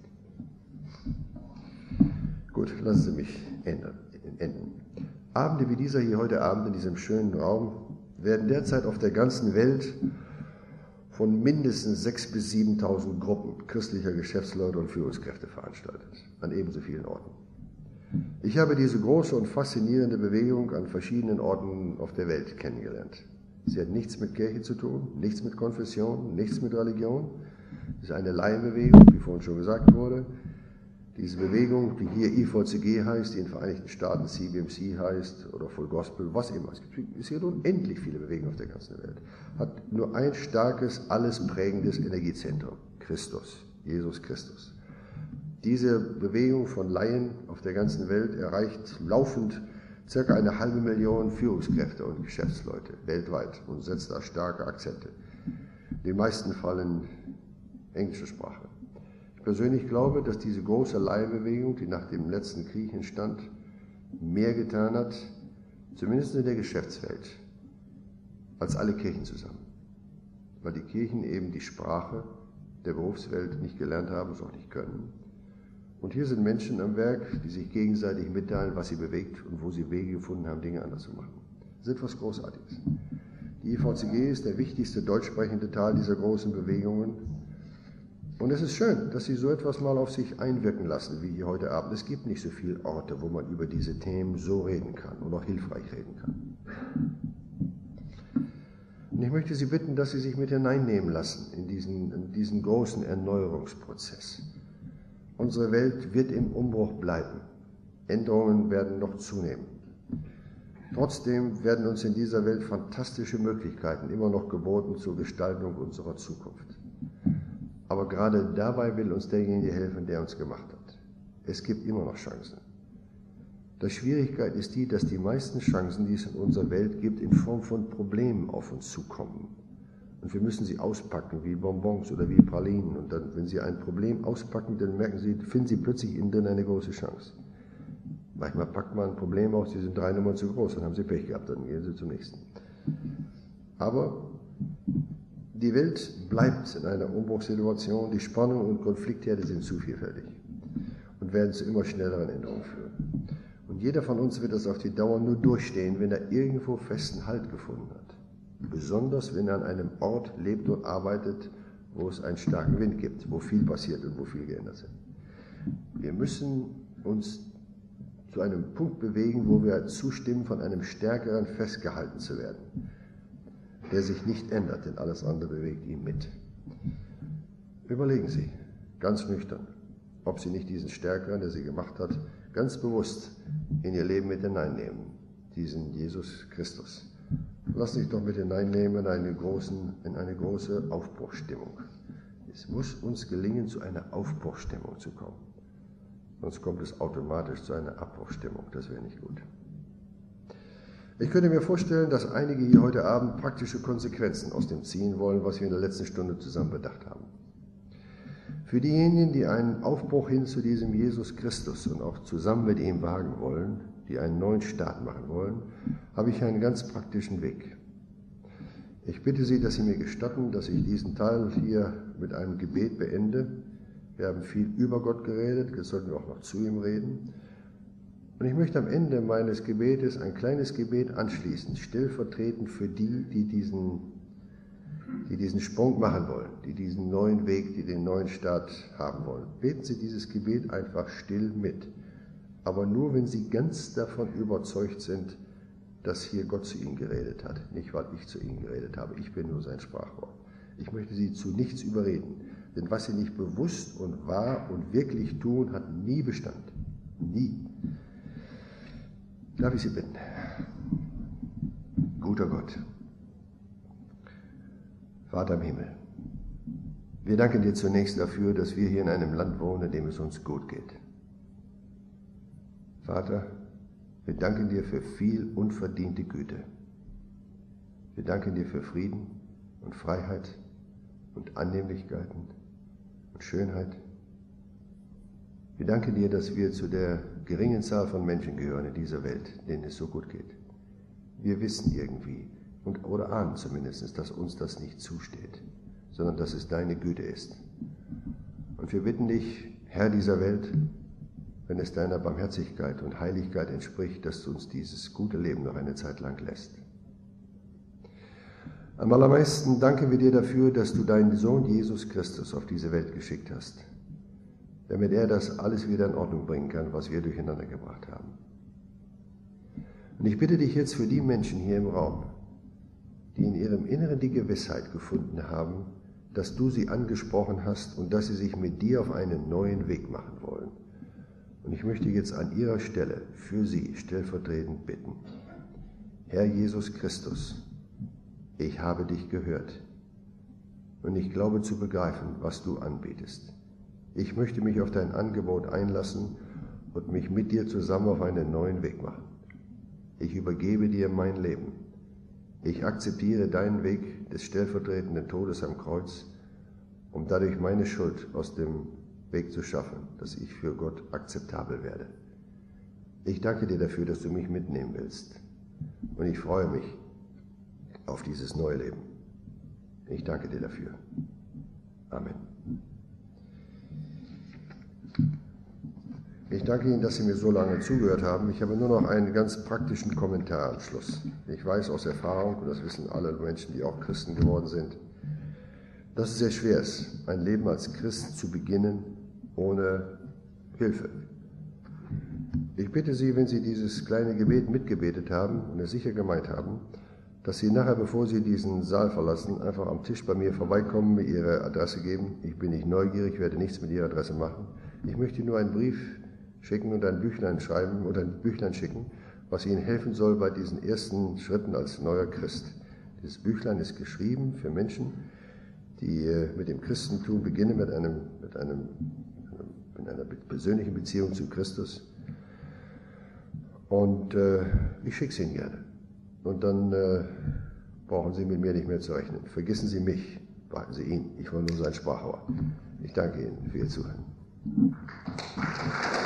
Gut, lassen Sie mich enden. Abende wie dieser hier heute Abend in diesem schönen Raum werden derzeit auf der ganzen Welt von mindestens 6.000 bis 7.000 Gruppen christlicher Geschäftsleute und Führungskräfte veranstaltet, an ebenso vielen Orten. Ich habe diese große und faszinierende Bewegung an verschiedenen Orten auf der Welt kennengelernt. Sie hat nichts mit Kirche zu tun, nichts mit Konfession, nichts mit Religion. Es ist eine Laienbewegung, wie vorhin schon gesagt wurde. Diese Bewegung, die hier IVCG heißt, die in den Vereinigten Staaten CBMC heißt oder Full Gospel, was immer. Es gibt unendlich viele Bewegungen auf der ganzen Welt. Hat nur ein starkes, alles prägendes Energiezentrum. Christus, Jesus Christus. Diese Bewegung von Laien auf der ganzen Welt erreicht laufend ca. 500.000 Führungskräfte und Geschäftsleute weltweit und setzt da starke Akzente. Die meisten fallen englische Sprache. Ich persönlich glaube, dass diese große Laienbewegung, die nach dem letzten Krieg entstand, mehr getan hat, zumindest in der Geschäftswelt, als alle Kirchen zusammen. Weil die Kirchen eben die Sprache der Berufswelt nicht gelernt haben, es auch nicht können. Und hier sind Menschen am Werk, die sich gegenseitig mitteilen, was sie bewegt und wo sie Wege gefunden haben, Dinge anders zu machen. Das ist etwas Großartiges. Die IVCG ist der wichtigste deutschsprechende Teil dieser großen Bewegungen. Und es ist schön, dass Sie so etwas mal auf sich einwirken lassen, wie hier heute Abend. Es gibt nicht so viele Orte, wo man über diese Themen so reden kann und auch hilfreich reden kann. Und ich möchte Sie bitten, dass Sie sich mit hineinnehmen lassen in diesen großen Erneuerungsprozess. Unsere Welt wird im Umbruch bleiben. Änderungen werden noch zunehmen. Trotzdem werden uns in dieser Welt fantastische Möglichkeiten immer noch geboten zur Gestaltung unserer Zukunft. Aber gerade dabei will uns derjenige helfen, der uns gemacht hat. Es gibt immer noch Chancen. Die Schwierigkeit ist die, dass die meisten Chancen, die es in unserer Welt gibt, in Form von Problemen auf uns zukommen. Und wir müssen sie auspacken, wie Bonbons oder wie Pralinen. Und dann, wenn Sie ein Problem auspacken, dann finden Sie plötzlich innen drin eine große Chance. Manchmal packt man ein Problem aus, die sind 3 Nummern zu groß, dann haben Sie Pech gehabt, dann gehen Sie zum nächsten. Aber die Welt bleibt in einer Umbruchssituation, die Spannungen und Konfliktherde sind zu vielfältig und werden zu immer schnelleren Änderungen führen. Und jeder von uns wird das auf die Dauer nur durchstehen, wenn er irgendwo festen Halt gefunden hat. Besonders, wenn er an einem Ort lebt und arbeitet, wo es einen starken Wind gibt, wo viel passiert und wo viel geändert wird. Wir müssen uns zu einem Punkt bewegen, wo wir zustimmen, von einem Stärkeren festgehalten zu werden, der sich nicht ändert, denn alles andere bewegt ihn mit. Überlegen Sie, ganz nüchtern, ob Sie nicht diesen Stärkeren, der Sie gemacht hat, ganz bewusst in Ihr Leben mit hineinnehmen, diesen Jesus Christus. Lass dich doch mit hineinnehmen in eine große Aufbruchsstimmung. Es muss uns gelingen, zu einer Aufbruchsstimmung zu kommen. Sonst kommt es automatisch zu einer Abbruchsstimmung. Das wäre nicht gut. Ich könnte mir vorstellen, dass einige hier heute Abend praktische Konsequenzen aus dem ziehen wollen, was wir in der letzten Stunde zusammen bedacht haben. Für diejenigen, die einen Aufbruch hin zu diesem Jesus Christus und auch zusammen mit ihm wagen wollen, die einen neuen Start machen wollen, habe ich einen ganz praktischen Weg. Ich bitte Sie, dass Sie mir gestatten, dass ich diesen Teil hier mit einem Gebet beende. Wir haben viel über Gott geredet, jetzt sollten wir auch noch zu ihm reden. Und ich möchte am Ende meines Gebetes ein kleines Gebet anschließen, stellvertretend für die diesen Sprung machen wollen, die diesen neuen Weg, die den neuen Start haben wollen. Beten Sie dieses Gebet einfach still mit. Aber nur, wenn Sie ganz davon überzeugt sind, dass hier Gott zu Ihnen geredet hat. Nicht, weil ich zu Ihnen geredet habe. Ich bin nur sein Sprachrohr. Ich möchte Sie zu nichts überreden. Denn was Sie nicht bewusst und wahr und wirklich tun, hat nie Bestand. Nie. Darf ich Sie bitten? Guter Gott, Vater im Himmel, wir danken dir zunächst dafür, dass wir hier in einem Land wohnen, in dem es uns gut geht. Vater, wir danken dir für viel unverdiente Güte. Wir danken dir für Frieden und Freiheit und Annehmlichkeiten und Schönheit. Wir danken dir, dass wir zu der geringen Zahl von Menschen gehören in dieser Welt, denen es so gut geht. Wir wissen irgendwie oder ahnen zumindest, dass uns das nicht zusteht, sondern dass es deine Güte ist. Und wir bitten dich, Herr dieser Welt, wenn es deiner Barmherzigkeit und Heiligkeit entspricht, dass du uns dieses gute Leben noch eine Zeit lang lässt. Am allermeisten danken wir dir dafür, dass du deinen Sohn Jesus Christus auf diese Welt geschickt hast. damit er das alles wieder in Ordnung bringen kann, was wir durcheinander gebracht haben. Und ich bitte dich jetzt für die Menschen hier im Raum, die in ihrem Inneren die Gewissheit gefunden haben, dass du sie angesprochen hast und dass sie sich mit dir auf einen neuen Weg machen wollen. Und ich möchte jetzt an ihrer Stelle für sie stellvertretend bitten: Herr Jesus Christus, ich habe dich gehört und ich glaube zu begreifen, was du anbietest. Ich möchte mich auf dein Angebot einlassen und mich mit dir zusammen auf einen neuen Weg machen. Ich übergebe dir mein Leben. Ich akzeptiere deinen Weg des stellvertretenden Todes am Kreuz, um dadurch meine Schuld aus dem Weg zu schaffen, dass ich für Gott akzeptabel werde. Ich danke dir dafür, dass du mich mitnehmen willst. Und ich freue mich auf dieses neue Leben. Ich danke dir dafür. Amen. Ich danke Ihnen, dass Sie mir so lange zugehört haben. Ich habe nur noch einen ganz praktischen Kommentar am Schluss. Ich weiß aus Erfahrung, und das wissen alle Menschen, die auch Christen geworden sind, dass es sehr schwer ist, ein Leben als Christ zu beginnen ohne Hilfe. Ich bitte Sie, wenn Sie dieses kleine Gebet mitgebetet haben und es sicher gemeint haben, dass Sie nachher, bevor Sie diesen Saal verlassen, einfach am Tisch bei mir vorbeikommen, mir Ihre Adresse geben. Ich bin nicht neugierig, werde nichts mit Ihrer Adresse machen. Ich möchte nur einen Brief schicken und ein Büchlein schreiben oder ein Büchlein schicken, was Ihnen helfen soll bei diesen ersten Schritten als neuer Christ. Dieses Büchlein ist geschrieben für Menschen, die mit dem Christentum beginnen, mit einer persönlichen Beziehung zu Christus. Und ich schicke es Ihnen gerne. Und dann brauchen Sie mit mir nicht mehr zu rechnen. Vergessen Sie mich, behalten Sie ihn. Ich war nur sein Sprachrohr. Ich danke Ihnen für Ihr Zuhören.